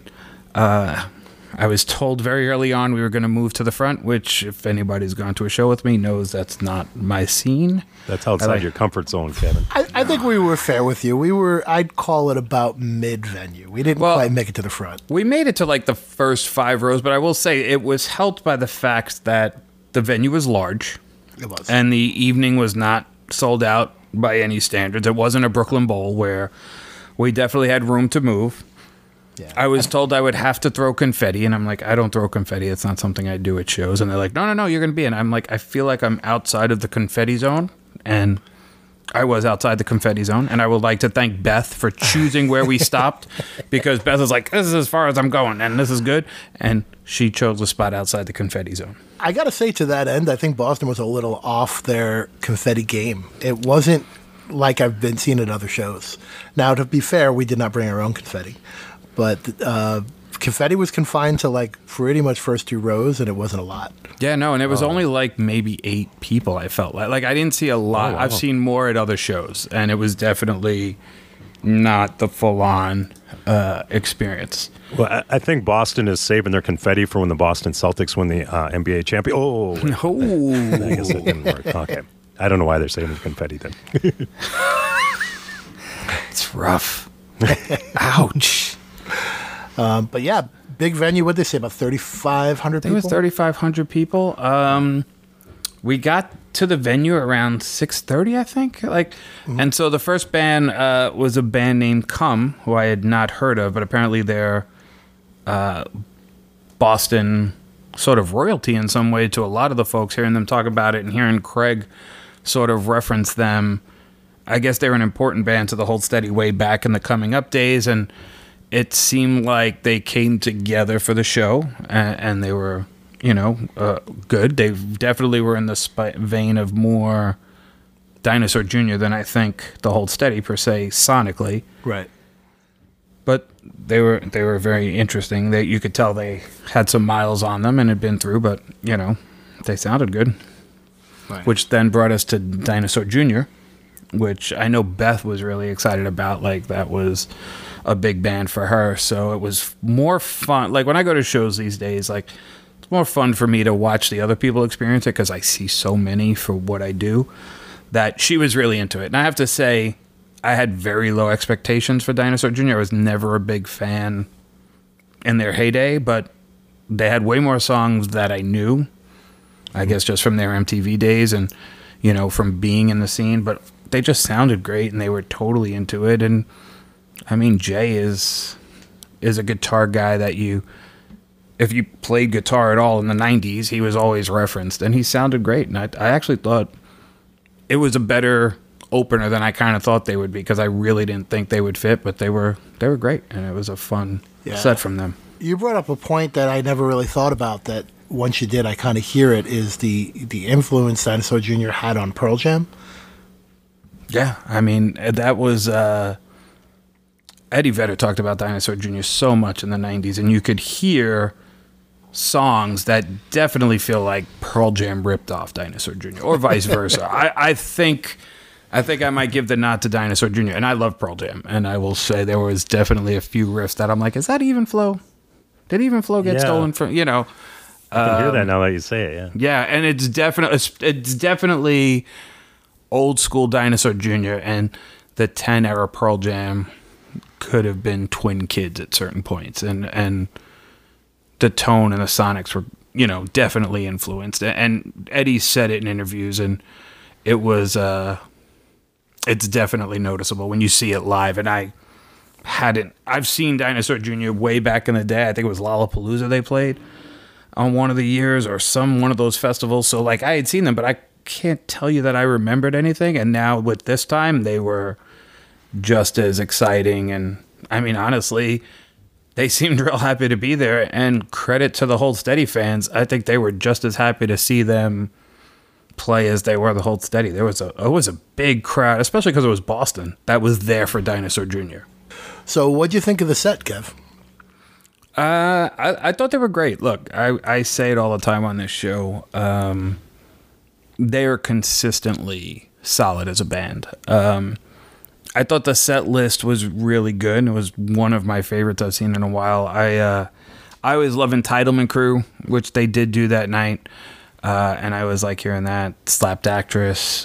I was told very early on we were going to move to the front, which, if anybody's gone to a show with me, knows that's not my scene. That's outside your comfort zone, Kevin. I think we were fair with you. I'd call it about mid-venue. We didn't quite make it to the front. We made it to like the first 5 rows, but I will say it was helped by the fact that the venue was large. It was. And the evening was not sold out by any standards. It wasn't a Brooklyn Bowl where we definitely had room to move. Yeah. I was told I would have to throw confetti, and I'm like, I don't throw confetti. It's not something I do at shows. And they're like, no, you're going to be in. I'm like, I feel like I'm outside of the confetti zone, and I was outside the confetti zone. And I would like to thank Beth for choosing where we stopped, because Beth was like, this is as far as I'm going, and this is good. And she chose a spot outside the confetti zone. I got to say, to that end, I think Boston was a little off their confetti game. It wasn't like I've been seeing at other shows. Now, to be fair, we did not bring our own confetti. But confetti was confined to like pretty much first 2 rows, and it wasn't a lot. Yeah, no, and it was only like maybe 8 people, I felt like. Like, I didn't see a lot. Oh, wow. I've seen more at other shows, and it was definitely not the full-on experience. Well, I think Boston is saving their confetti for when the Boston Celtics win the NBA champion. Oh, No. I guess it didn't work. Okay. I don't know why they're saving the confetti then. It's rough. Ouch. But yeah, big venue. What did they say, about 3,500 people? It was 3,500 people. We got to the venue around 6:30, I think. And so the first band was a band named Come, who I had not heard of, but apparently they're Boston sort of royalty in some way to a lot of the folks. Hearing them talk about it and hearing Craig sort of reference them, I guess they were an important band to the Hold Steady way back in the coming up days, and it seemed like they came together for the show, and they were, good. They definitely were in the vein of more Dinosaur Jr. than I think the Hold Steady per se sonically. Right. But they were very interesting. You could tell they had some miles on them and had been through, but they sounded good. Right. which then brought us to Dinosaur Jr., which I know Beth was really excited about. Like, that was a big band for her. So it was more fun. Like, when I go to shows these days, like, it's more fun for me to watch the other people experience it because I see so many for what I do, that she was really into it. And I have to say, I had very low expectations for Dinosaur Jr. I was never a big fan in their heyday, but they had way more songs that I knew, I guess just from their MTV days and, you know, from being in the scene, but they just sounded great and they were totally into it. And I mean, Jay is a guitar guy that if you played guitar at all in the 90s, he was always referenced, and he sounded great. And I actually thought it was a better opener than I kind of thought they would be, because I really didn't think they would fit, but they were great, and it was a fun set from them. You brought up a point that I never really thought about, that once you did, I kind of hear it, is the influence Dinosaur Jr. had on Pearl Jam. Yeah, I mean, that was... Eddie Vedder talked about Dinosaur Jr. so much in the 90s, and you could hear songs that definitely feel like Pearl Jam ripped off Dinosaur Jr. or vice versa. I think I might give the nod to Dinosaur Jr., and I love Pearl Jam, and I will say there was definitely a few riffs that I'm like, is that Even Flow? Did Even Flow get stolen from, you know? I can hear that now that you say it, yeah. Yeah, and it's definitely old school Dinosaur Jr., and the 10 era Pearl Jam could have been twin kids at certain points, and the tone and the sonics were, you know, definitely influenced. And Eddie said it in interviews, and it was it's definitely noticeable when you see it live. And I've seen Dinosaur Jr. way back in the day. I think it was Lollapalooza they played on one of the years, or one of those festivals. So like, I had seen them, but I can't tell you that I remembered anything. And now with this time, they were just as exciting. And I mean, honestly, they seemed real happy to be there, and credit to the Hold Steady fans. I think they were just as happy to see them play as they were the Hold Steady. It was a big crowd, especially because it was Boston, that was there for Dinosaur Jr. So what'd you think of the set, Kev? I thought they were great. Look, I say it all the time on this show. They are consistently solid as a band. I thought the set list was really good. It was one of my favorites I've seen in a while. I always love Entitlement Crew, which they did do that night. And I always like hearing that. Slapped Actress.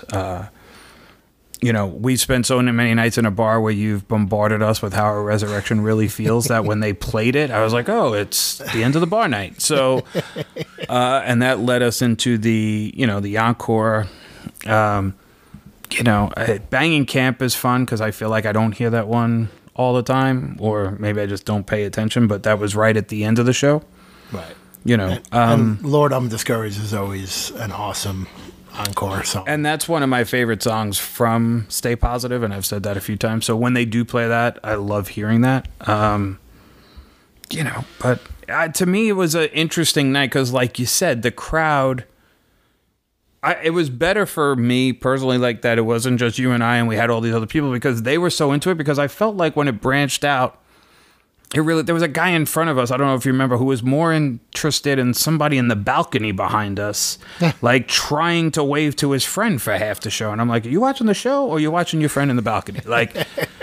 You know, we spent so many nights in a bar where you've bombarded us with how our Resurrection really feels, that when they played it, I was like, oh, it's the end of the bar night. So, and that led us into the encore. You know, Banging Camp is fun because I feel like I don't hear that one all the time, or maybe I just don't pay attention, but that was right at the end of the show. Right. You know, and Lord, I'm Discouraged is always an awesome encore song. And that's one of my favorite songs from Stay Positive, and I've said that a few times. So when they do play that, I love hearing that. You know, but to me, it was an interesting night because, like you said, the crowd... it was better for me personally, like that it wasn't just you and I, and we had all these other people, because they were so into it. Because I felt like when it branched out, there was a guy in front of us, I don't know if you remember, who was more interested in somebody in the balcony behind us, like trying to wave to his friend for half the show. And I'm like, are you watching the show, or are you watching your friend in the balcony? Like,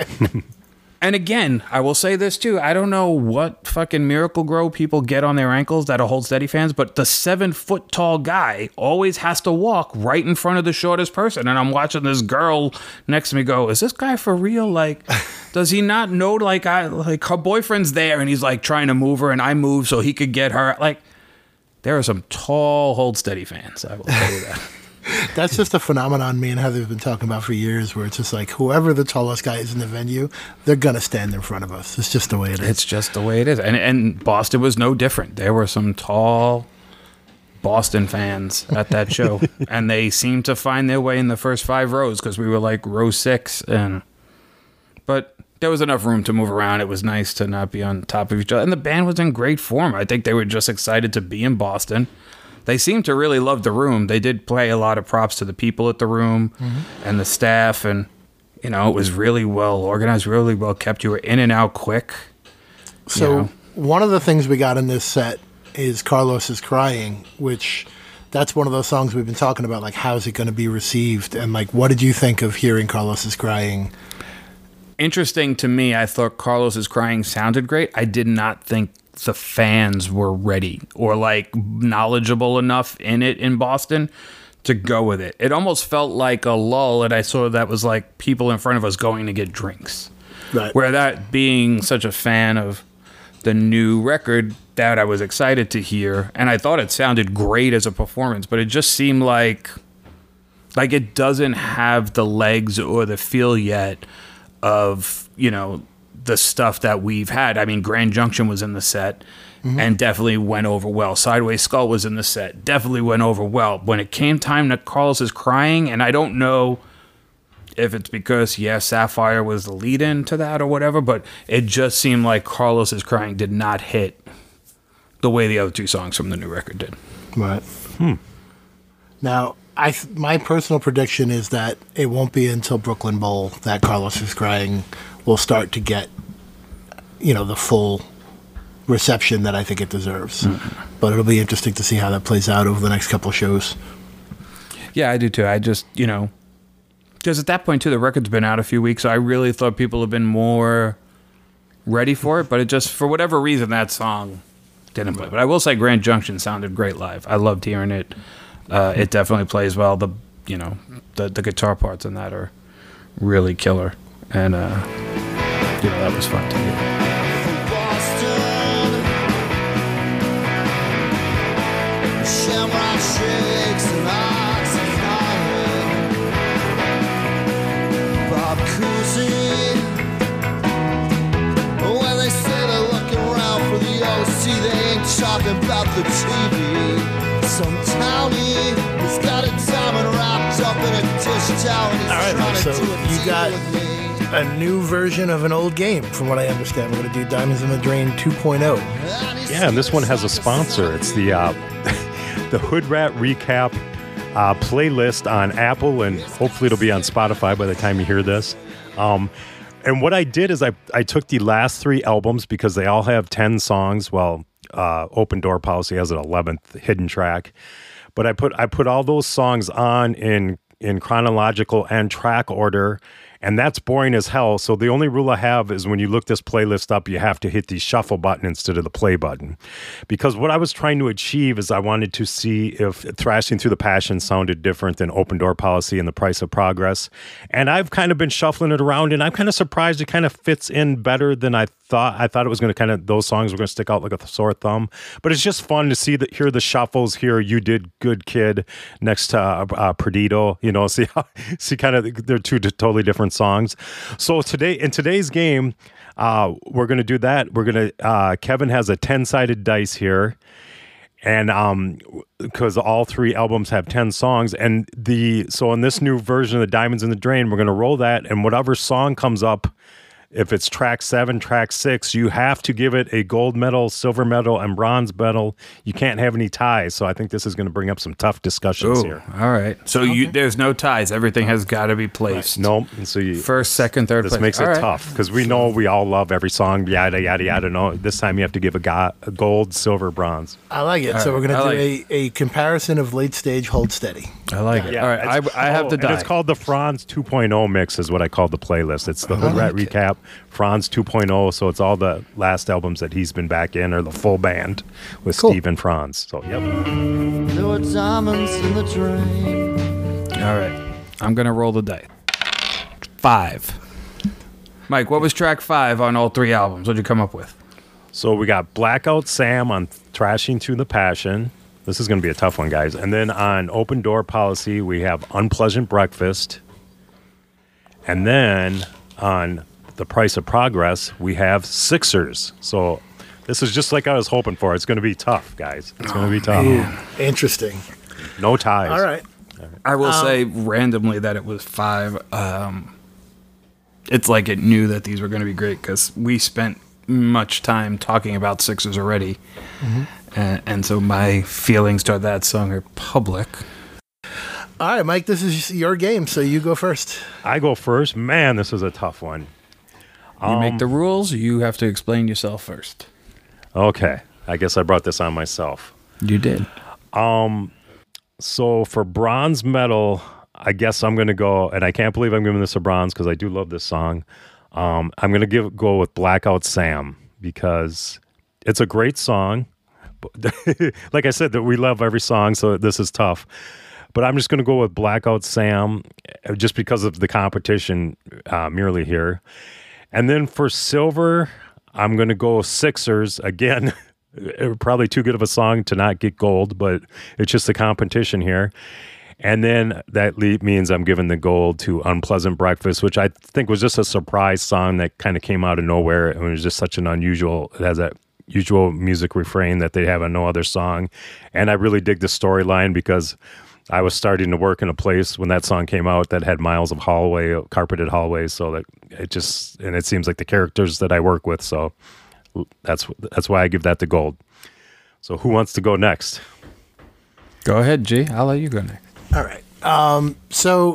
and again, I will say this too. I don't know what fucking Miracle Grow people get on their ankles that are Hold Steady fans, but the 7-foot tall guy always has to walk right in front of the shortest person. And I'm watching this girl next to me go, is this guy for real? Like, does he not know, like her boyfriend's there and he's like trying to move her, and I move so he could get her? Like, there are some tall Hold Steady fans, I will tell you that. That's just a phenomenon me and Heather have been talking about for years, where it's just like, whoever the tallest guy is in the venue, they're going to stand in front of us. It's just the way it is. It's just the way it is. And Boston was no different. There were some tall Boston fans at that show, and they seemed to find their way in the first 5 rows, because we were like row 6. But there was enough room to move around. It was nice to not be on top of each other. And the band was in great form. I think they were just excited to be in Boston. They seemed to really love the room. They did play a lot of props to the people at the room and the staff. And, you know, it was really well organized, really well kept. You were in and out quick. So one of the things we got in this set is Carlos is Crying, which that's one of those songs we've been talking about. Like, how's it going to be received? And like, what did you think of hearing Carlos is Crying? Interesting to me, I thought Carlos is Crying sounded great. I did not think the fans were ready or like knowledgeable enough in it in Boston to go with it. It almost felt like a lull, and I saw that was like people in front of us going to get drinks. Right. Where that being such a fan of the new record that I was excited to hear, and I thought it sounded great as a performance, but it just seemed like it doesn't have the legs or the feel yet of, you know, the stuff that we've had. I mean, Grand Junction was in the set and definitely went over well. Sideways Skull was in the set, definitely went over well. When it came time to Carlos is Crying, and I don't know if it's because, Sapphire was the lead-in to that or whatever, but it just seemed like Carlos is Crying did not hit the way the other two songs from the new record did. Right. Now, my personal prediction is that it won't be until Brooklyn Bowl that Carlos is Crying will start to get, you know, the full reception that I think it deserves. But it'll be interesting to see how that plays out over the next couple of shows. Yeah, I do too. I just, you know, because at that point too, the record's been out a few weeks, so I really thought people have been more ready for it, but it just, for whatever reason, that song didn't play. But I will say Grand Junction sounded great live. I loved hearing it. It definitely plays well. The guitar parts in that are really killer. And, that was fun to hear. Boston, Shamrock Shakes and Oxycontin, Bob Cousy. When they say they're looking around for the OC, they ain't talking about the TV. Some townie has got a diamond wrapped up in a dish towel, and he's All right, trying so to do a you deal got with me. a new version of an old game, from what I understand. We're going to do Diamonds in the Drain 2.0. Yeah, and this one has a sponsor. It's the the Hood Rat Recap playlist on Apple, and hopefully it'll be on Spotify by the time you hear this. And what I did is I took the last 3 albums because they all have 10 songs. Well, Open Door Policy has an 11th hidden track. But I put all those songs on in chronological and track order, and that's boring as hell. So the only rule I have is when you look this playlist up, you have to hit the shuffle button instead of the play button. Because what I was trying to achieve is I wanted to see if Thrashing Through the Passion sounded different than Open Door Policy and The Price of Progress. And I've kind of been shuffling it around, and I'm kind of surprised it kind of fits in better than I thought. I thought it was going to those songs were going to stick out like a sore thumb. But it's just fun to hear the shuffles, hear You Did Good Kid next to Perdido, see kind of they're two totally different songs. So in today's game, we're going to do that. We're going to, Kevin has a 10-sided dice here. And because all 3 albums have 10 songs, and so in this new version of the Diamonds in the Drain, we're going to roll that, and whatever song comes up, if it's track 7, track 6, you have to give it a gold medal, silver medal, and bronze medal. You can't have any ties. So I think this is going to bring up some tough discussions here. All right. So there's no ties. Everything has got to be placed. Right. Nope. And so first, second, third this place. makes it tough because we know we all love every song, yada, yada, yada. No, this time you have to give a gold, silver, bronze. I like it. So we're going to do a comparison of late stage Hold Steady. I like it. Yeah, all right. I have the die. It's called the Franz 2.0 mix is what I call the playlist. It's the Hood Rat Recap, Franz 2.0. So it's all the last albums that he's been back in, or the full band with Steve and Franz. So, yep. There were diamonds in the drain. All right. I'm going to roll the die. 5. Mike, what was track 5 on all 3 albums? What'd you come up with? So we got Blackout Sam on Thrashing Through the Passion. This is going to be a tough one, guys. And then on Open Door Policy, we have Unpleasant Breakfast. And then on The Price of Progress, we have Sixers. So this is just like I was hoping for. It's going to be tough, guys. It's going to be tough. Interesting. No ties. All right. I will say randomly that it was 5. It's like it knew that these were going to be great because we spent much time talking about Sixers already. Mm-hmm. And so my feelings toward that song are public. All right, Mike, this is your game, so you go first. I go first. Man, this is a tough one. You make the rules. You have to explain yourself first. Okay. I guess I brought this on myself. You did. So for bronze medal, I guess I'm going to go, and I can't believe I'm giving this a bronze because I do love this song. I'm going to go with Blackout Sam because it's a great song. Like I said, that we love every song, so this is tough. But I'm just going to go with Blackout Sam just because of the competition merely here. And then for silver, I'm going to go Sixers. Again, probably too good of a song to not get gold, but it's just the competition here. And then that means I'm giving the gold to Unpleasant Breakfast, which I think was just a surprise song that kind of came out of nowhere. It was just such an unusual, it has that usual music refrain that they have on no other song. And I really dig the storyline because I was starting to work in a place when that song came out that had miles of hallway, carpeted hallways. So that it seems like the characters that I work with. So that's why I give that the gold. So who wants to go next? Go ahead, G. I'll let you go next. All right. So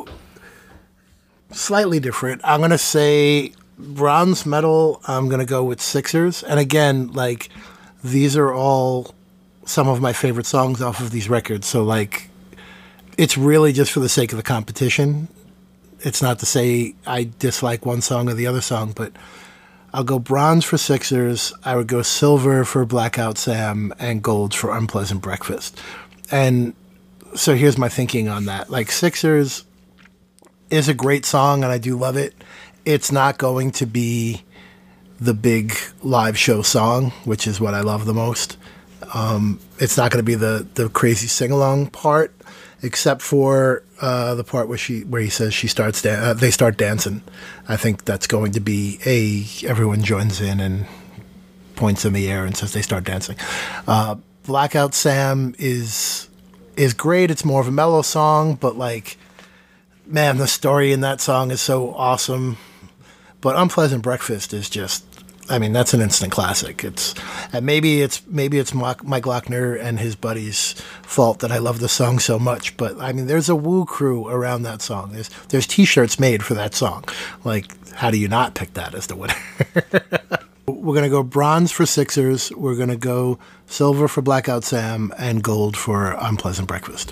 slightly different. I'm going to say bronze medal. I'm going to go with Sixers. And again, like these are all some of my favorite songs off of these records. So like, it's really just for the sake of the competition. It's not to say I dislike one song or the other song, but I'll go bronze for Sixers. I would go silver for Blackout Sam and gold for Unpleasant Breakfast. And so here's my thinking on that. Like Sixers is a great song and I do love it. It's not going to be the big live show song, which is what I love the most. It's not going to be the crazy sing-along part, except for the part where he says they start dancing. I think that's going to be everyone joins in and points in the air and says they start dancing. Blackout Sam is great. It's more of a mellow song, but like, man, the story in that song is so awesome. But Unpleasant Breakfast is just, I mean, that's an instant classic. Maybe it's Mike Lochner and his buddies' fault that I love the song so much. But I mean, there's a woo crew around that song. There's T-shirts made for that song. Like, how do you not pick that as the winner? We're gonna go bronze for Sixers. We're gonna go silver for Blackout Sam and gold for Unpleasant Breakfast.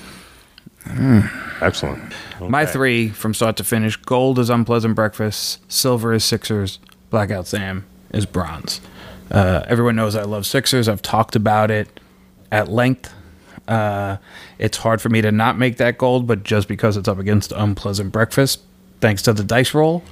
Excellent. Okay. My three from start to finish: gold is Unpleasant Breakfast, silver is Sixers, Blackout Sam is bronze. Everyone knows I love Sixers. I've talked about it at length. It's hard for me to not make that gold, but just because it's up against Unpleasant Breakfast, thanks to the dice roll,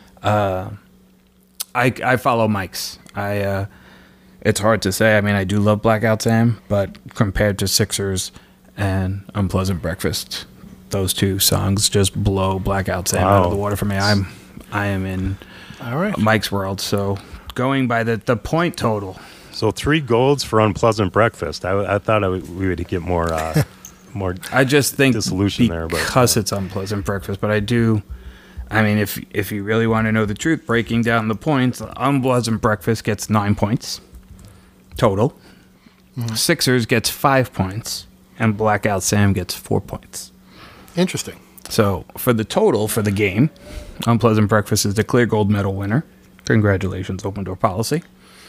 I follow Mike's. It's hard to say. I mean, I do love Blackout Sam, but compared to Sixers and Unpleasant Breakfast, those two songs just blow Blackout Sam out of the water for me. I am in Mike's world. So going by the point total. So 3 golds for Unpleasant Breakfast. I thought we would get more I just think dissolution there, because it's Unpleasant Breakfast. But I do. I mean, if you really want to know the truth, breaking down the points, Unpleasant Breakfast gets 9 points total. Mm-hmm. Sixers gets 5 points, and Blackout Sam gets 4 points. Interesting. So for the total for the game, Unpleasant Breakfast is the clear gold medal winner. Congratulations, Open Door Policy.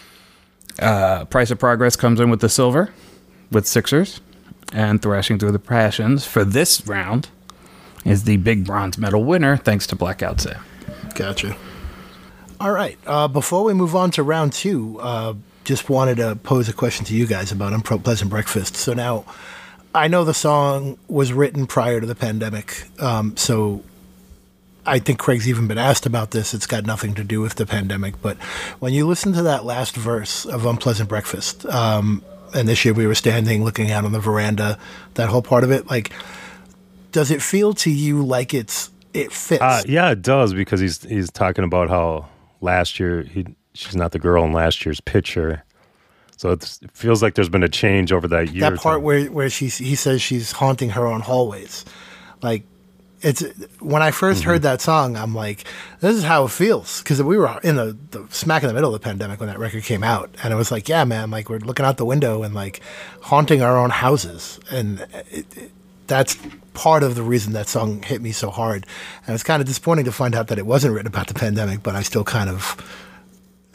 Price of Progress comes in with the silver, with Sixers, and Thrashing Through the Passions for this round is the big bronze medal winner, thanks to Blackout Sam. Gotcha. All right. Before we move on to round 2, just wanted to pose a question to you guys about Unpleasant Breakfast. So now, I know the song was written prior to the pandemic, so I think Craig's even been asked about this. It's got nothing to do with the pandemic, but when you listen to that last verse of Unpleasant Breakfast, and this year we were standing looking out on the veranda, that whole part of it, like, does it feel to you like it fits? Yeah, it does, because he's talking about how last year she's not the girl in last year's picture. So it feels like there's been a change over that year. That part where he says she's haunting her own hallways. Like, it's when I first heard that song, I'm like, this is how it feels. Because we were in the smack in the middle of the pandemic when that record came out. And it was like, yeah, man, like we're looking out the window and like haunting our own houses. And that's part of the reason that song hit me so hard. And it's kind of disappointing to find out that it wasn't written about the pandemic, but I still kind of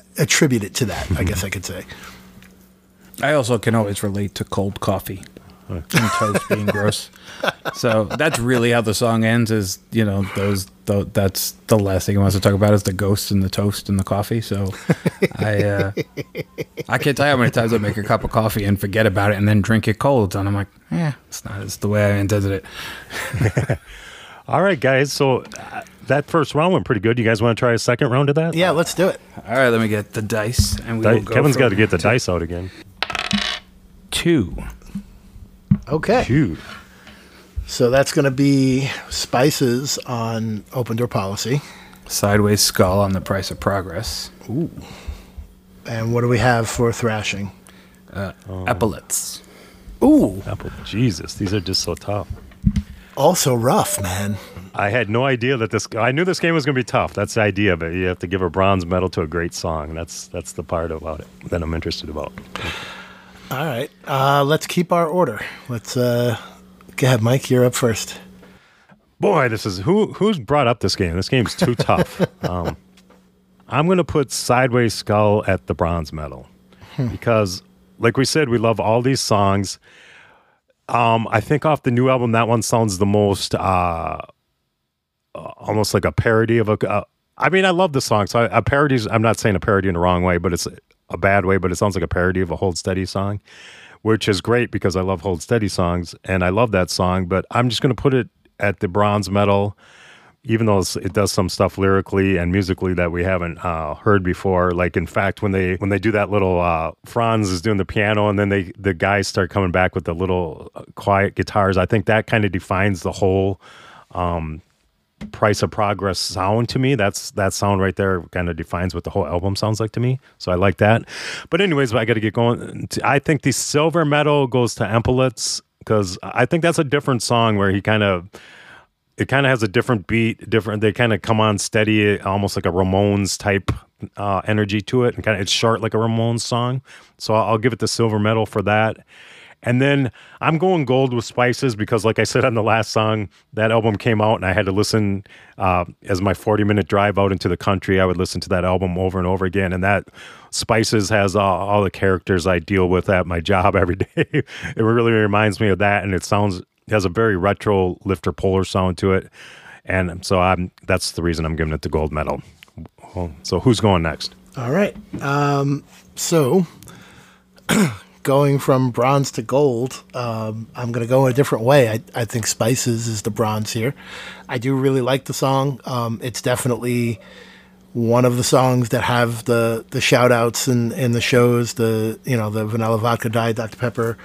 attribute it to that, I guess I could say. I also can always relate to cold coffee. and toast being gross. So that's really how the song ends. Is that's the last thing he wants to talk about is the ghosts and the toast and the coffee. So I can't tell you how many times I make a cup of coffee and forget about it and then drink it cold, and I'm like, it's the way I intended it. All right, guys. So that first round went pretty good. You guys want to try a second round of that? Yeah, let's do it. All right, let me get the dice, and we will go. Kevin's got to get the dice out again. 2. Okay. 2. So that's going to be Spices on Open Door Policy. Sideways Skull on The Price of Progress. Ooh. And what do we have for Thrashing? Epaulets. Ooh. Jesus, these are just so tough. Also rough, man. I had no idea that I knew this game was going to be tough. That's the idea, but you have to give a bronze medal to a great song. That's the part about it that I'm interested about. All right. Let's keep our order. Let's go ahead, Mike. You're up first. Boy, this is who's brought up this game. This game's too tough. I'm going to put Sideways Skull at the bronze medal because, like we said, we love all these songs. I think off the new album, that one sounds the most almost like a parody of a. I mean, I love the song. So a parody. I'm not saying a parody in the wrong way, but it's a bad way. But it sounds like a parody of a Hold Steady song, which is great because I love Hold Steady songs and I love that song. But I'm just going to put it at the bronze medal, even though it does some stuff lyrically and musically that we haven't heard before. Like, in fact, when they do that little Franz is doing the piano and then the guys start coming back with the little quiet guitars, I think that kind of defines the whole Price of Progress sound to me. That sound right there kind of defines what the whole album sounds like to me. So I like that. But anyways, I got to get going. I think the silver medal goes to Epaulets because I think that's a different song where it kind of has a different beat, they kind of come on steady, almost like a Ramones type energy to it, and it's short like a Ramones song. So I'll give it the silver medal for that. And then I'm going gold with Spices because, like I said on the last song, that album came out and I had to listen as my 40-minute drive out into the country. I would listen to that album over and over again. And that Spices has all the characters I deal with at my job every day. It really reminds me of that. And it has a very retro Lifter Polar sound to it. And so that's the reason I'm giving it the gold medal. So who's going next? All right. So going from bronze to gold, I'm going to go in a different way. I think Spices is the bronze here. I do really like the song. It's definitely one of the songs that have the shout outs in the shows, the Vanilla Vodka Diet Dr. Pepper.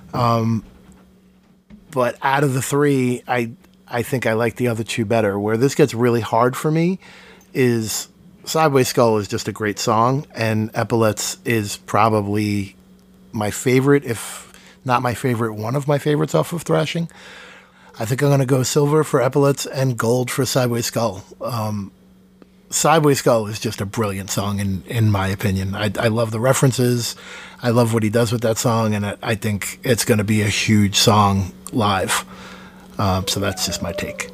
But out of the three, I think I like the other two better. Where this gets really hard for me is Sideways Skull is just a great song, and Epaulets is probably my favorite, if not my favorite, one of my favorites off of Thrashing. I think I'm going to go silver for Epaulets and gold for Sideways Skull. Sideways Skull is just a brilliant song in my opinion. I love the references. I love what he does with that song, and I think it's going to be a huge song live. So that's just my take.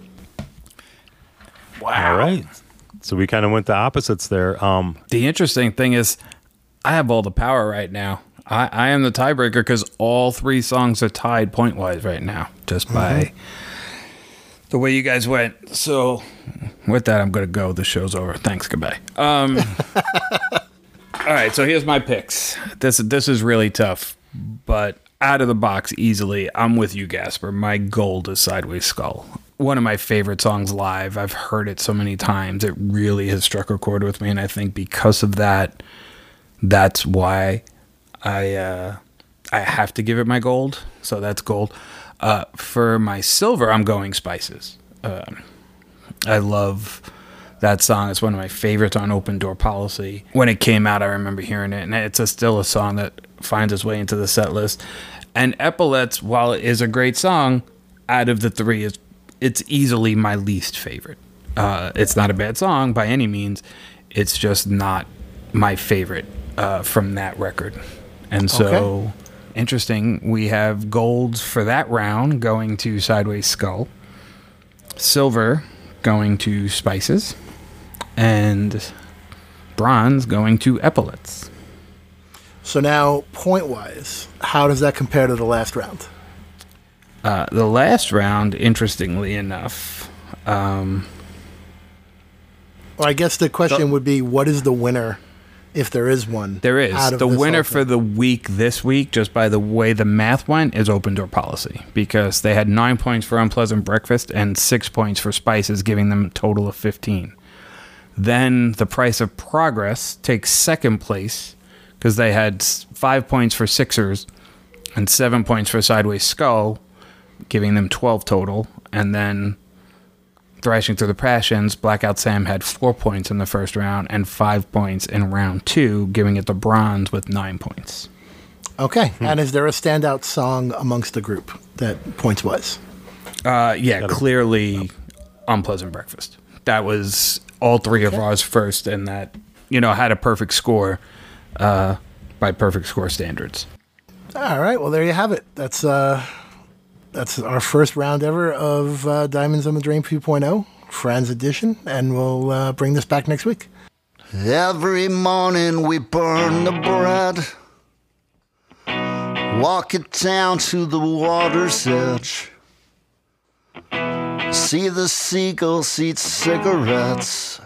Wow. All right. So we kind of went the opposites there. The interesting thing is I have all the power right now. I am the tiebreaker because all three songs are tied point-wise right now, just by the way you guys went. So with that, I'm going to go. The show's over. Thanks. Goodbye. All right, so here's my picks. This is really tough, but out of the box easily, I'm with you, Gasper. My gold is Sideways Skull. One of my favorite songs live. I've heard it so many times. It really has struck a chord with me, and I think because of that, that's why I have to give it my gold. So that's gold. For my silver, I'm going Spices. I love that song. It's one of my favorites on Open Door Policy. When it came out, I remember hearing it, and it's still a song that finds its way into the set list. And Epaulets, while it is a great song, out of the three, it's easily my least favorite. It's not a bad song by any means. It's just not my favorite from that record. And so, interesting, we have golds for that round going to Sideways Skull, silver going to Spices, and bronze going to Epaulets. So now, point-wise, how does that compare to the last round? The last round, interestingly enough, Well, I guess the question would be, what is the winner, if there is one? there is. out of The this winner whole for thing? the week this week, just by the way the math went, is Open Door Policy, because they had 9 points for Unpleasant Breakfast and 6 points for Spices, giving them a total of 15. Then The Price of Progress takes second place because they had 5 points for Sixers and 7 points for Sideways Skull, giving them 12 total. And then Thrashing Through the Passions, Blackout Sam had 4 points in the first round and 5 points in round 2, giving it the bronze with 9 points. Okay. And is there a standout song amongst the group that points was? Yeah, clearly Unpleasant Breakfast. That was all three of ours first, and that, had a perfect score by perfect score standards. All right. Well, there you have it. That's our first round ever of Diamonds on the Drain 2.0, Friends Edition, and we'll bring this back next week. Every morning we burn the bread, walk it down to the water's edge, see the seagulls eat cigarettes,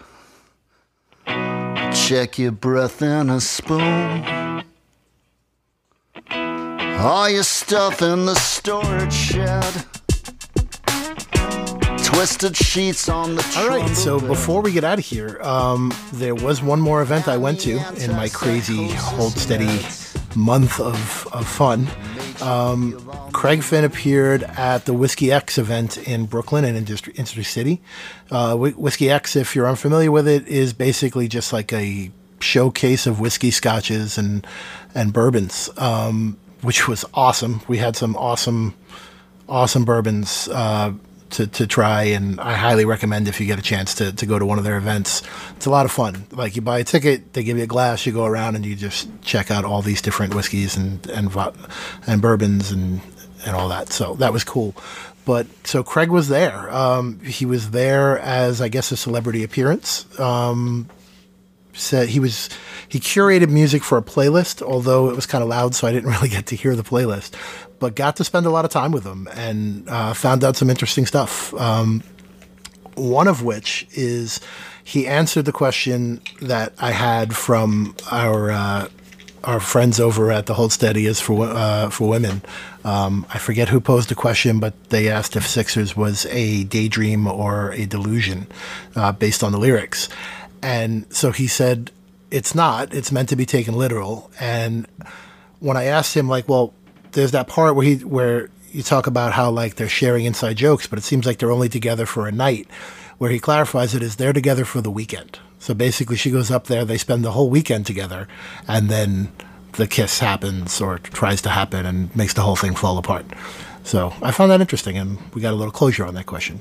check your breath in a spoon, all your stuff in the storage shed, twisted sheets on the All right, trundle so bed. before we get out of here, there was one more event I went to in my crazy Hold Steady month of fun. Craig Finn appeared at the Whiskey X event in Brooklyn and Industry City. Whiskey X, if you're unfamiliar with it, is basically just like a showcase of whiskey, scotches, and bourbons, which was awesome. We had some awesome bourbons to try, and I highly recommend if you get a chance to go to one of their events. It's a lot of fun. Like, you buy a ticket, they give you a glass, you go around and you just check out all these different whiskeys and bourbons and all that. So that was cool. But so Craig was there. He was there as, I guess, a celebrity appearance. Said he curated music for a playlist, although it was kind of loud, so I didn't really get to hear the playlist, but got to spend a lot of time with him and found out some interesting stuff. One of which is he answered the question that I had from our friends over at the Hold Steady is for Women. I forget who posed the question, but they asked if Sixers was a daydream or a delusion based on the lyrics. And so he said, it's not. It's meant to be taken literal. And when I asked him, like, well, there's that part where you talk about how, like, they're sharing inside jokes, but it seems like they're only together for a night, where he clarifies it as they're together for the weekend. So basically she goes up there, they spend the whole weekend together, and then the kiss happens or tries to happen and makes the whole thing fall apart. So I found that interesting, and we got a little closure on that question.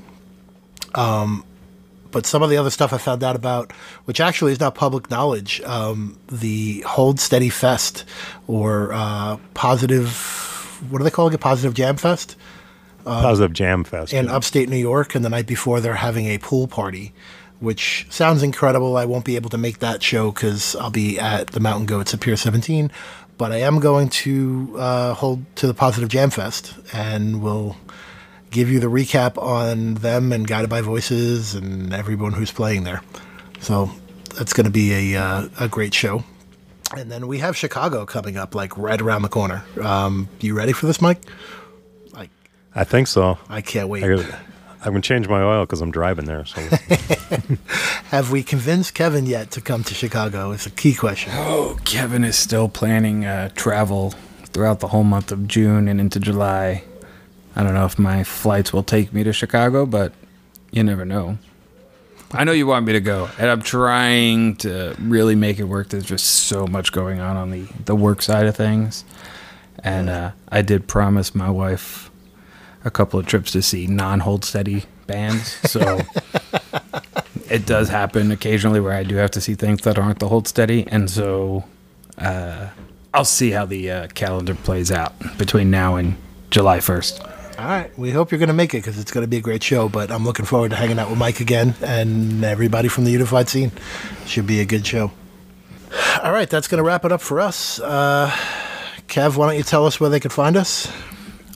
But some of the other stuff I found out about, which actually is not public knowledge, the Hold Steady Fest, or Positive, what are they calling it? Positive Jam Fest? Positive Jam Fest. In upstate New York, and the night before they're having a pool party, which sounds incredible. I won't be able to make that show because I'll be at the Mountain Goats at Pier 17, but I am going to hold to the Positive Jam Fest, and we'll give you the recap on them and Guided by Voices and everyone who's playing there. So that's going to be a great show. And then we have Chicago coming up, like, right around the corner. You ready for this, Mike? I think so. I can't wait. I'm going to change my oil because I'm driving there. So Have we convinced Kevin yet to come to Chicago? It's a key question. Oh, Kevin is still planning travel throughout the whole month of June and into July. I don't know if my flights will take me to Chicago, but you never know. I know you want me to go, and I'm trying to really make it work. There's just so much going on the work side of things. And I did promise my wife a couple of trips to see non-Hold Steady bands. So it does happen occasionally where I do have to see things that aren't the Hold Steady. And so I'll see how the calendar plays out between now and July 1st. All right. We hope you're going to make it because it's going to be a great show, but I'm looking forward to hanging out with Mike again and everybody from the Unified Scene. Should be a good show. All right. That's going to wrap it up for us. Kev, why don't you tell us where they can find us?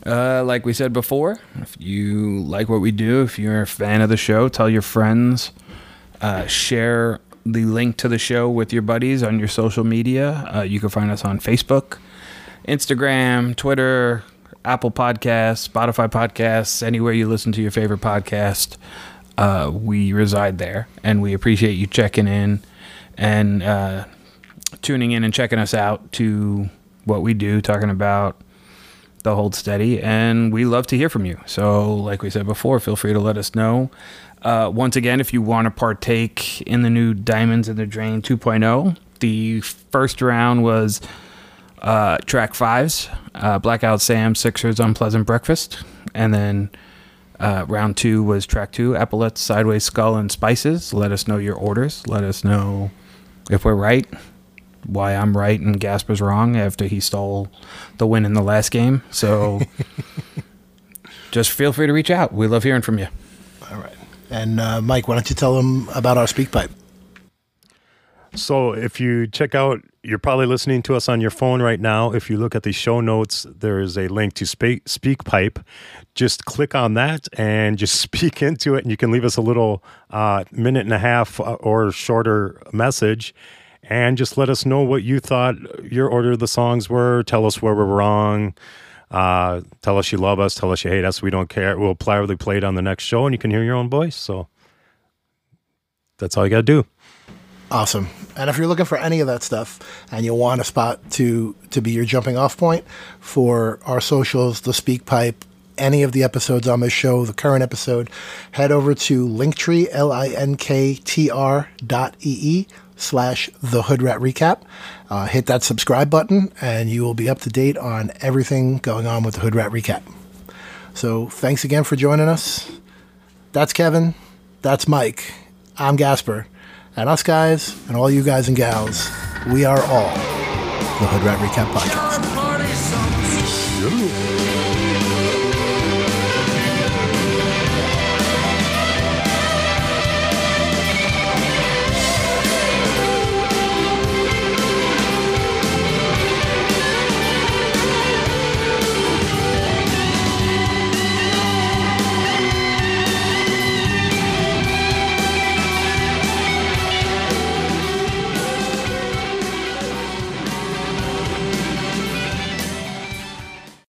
Like we said before, if you like what we do, if you're a fan of the show, tell your friends. Share the link to the show with your buddies on your social media. You can find us on Facebook, Instagram, Twitter, Apple Podcasts, Spotify Podcasts, anywhere you listen to your favorite podcast. We reside there, and we appreciate you checking in and tuning in and checking us out to what we do, talking about the Hold Steady, and we love to hear from you. So like we said before, feel free to let us know. Once again, if you want to partake in the new Diamonds in the Drain 2.0, the first round was track 5's, Blackout Sam, Sixers, Unpleasant Breakfast, and then round 2 was track 2, Epaulettes, Sideways Skull, and Spices. Let us know your orders. Let us know if we're right, why I'm right and Gasper's wrong after he stole the win in the last game. So just feel free to reach out. We love hearing from you. All right. And Mike, why don't you tell them about our SpeakPipe? So if you check out, you're probably listening to us on your phone right now. If you look at the show notes, there is a link to SpeakPipe. Just click on that and just speak into it. And you can leave us a little minute and a half or shorter message. And just let us know what you thought your order of the songs were. Tell us where we're wrong. Tell us you love us. Tell us you hate us. We don't care. We'll probably play it on the next show, and you can hear your own voice. So that's all you got to do. Awesome. And if you're looking for any of that stuff and you want a spot to be your jumping off point for our socials, the SpeakPipe, any of the episodes on this show, the current episode, head over to Linktree, linktr.ee/The Hood Rat Recap. Hit that subscribe button and you will be up to date on everything going on with the Hood Rat Recap. So thanks again for joining us. That's Kevin. That's Mike. I'm Gasper. And us guys and all you guys and gals, we are all the Hood Rat Recap Podcast.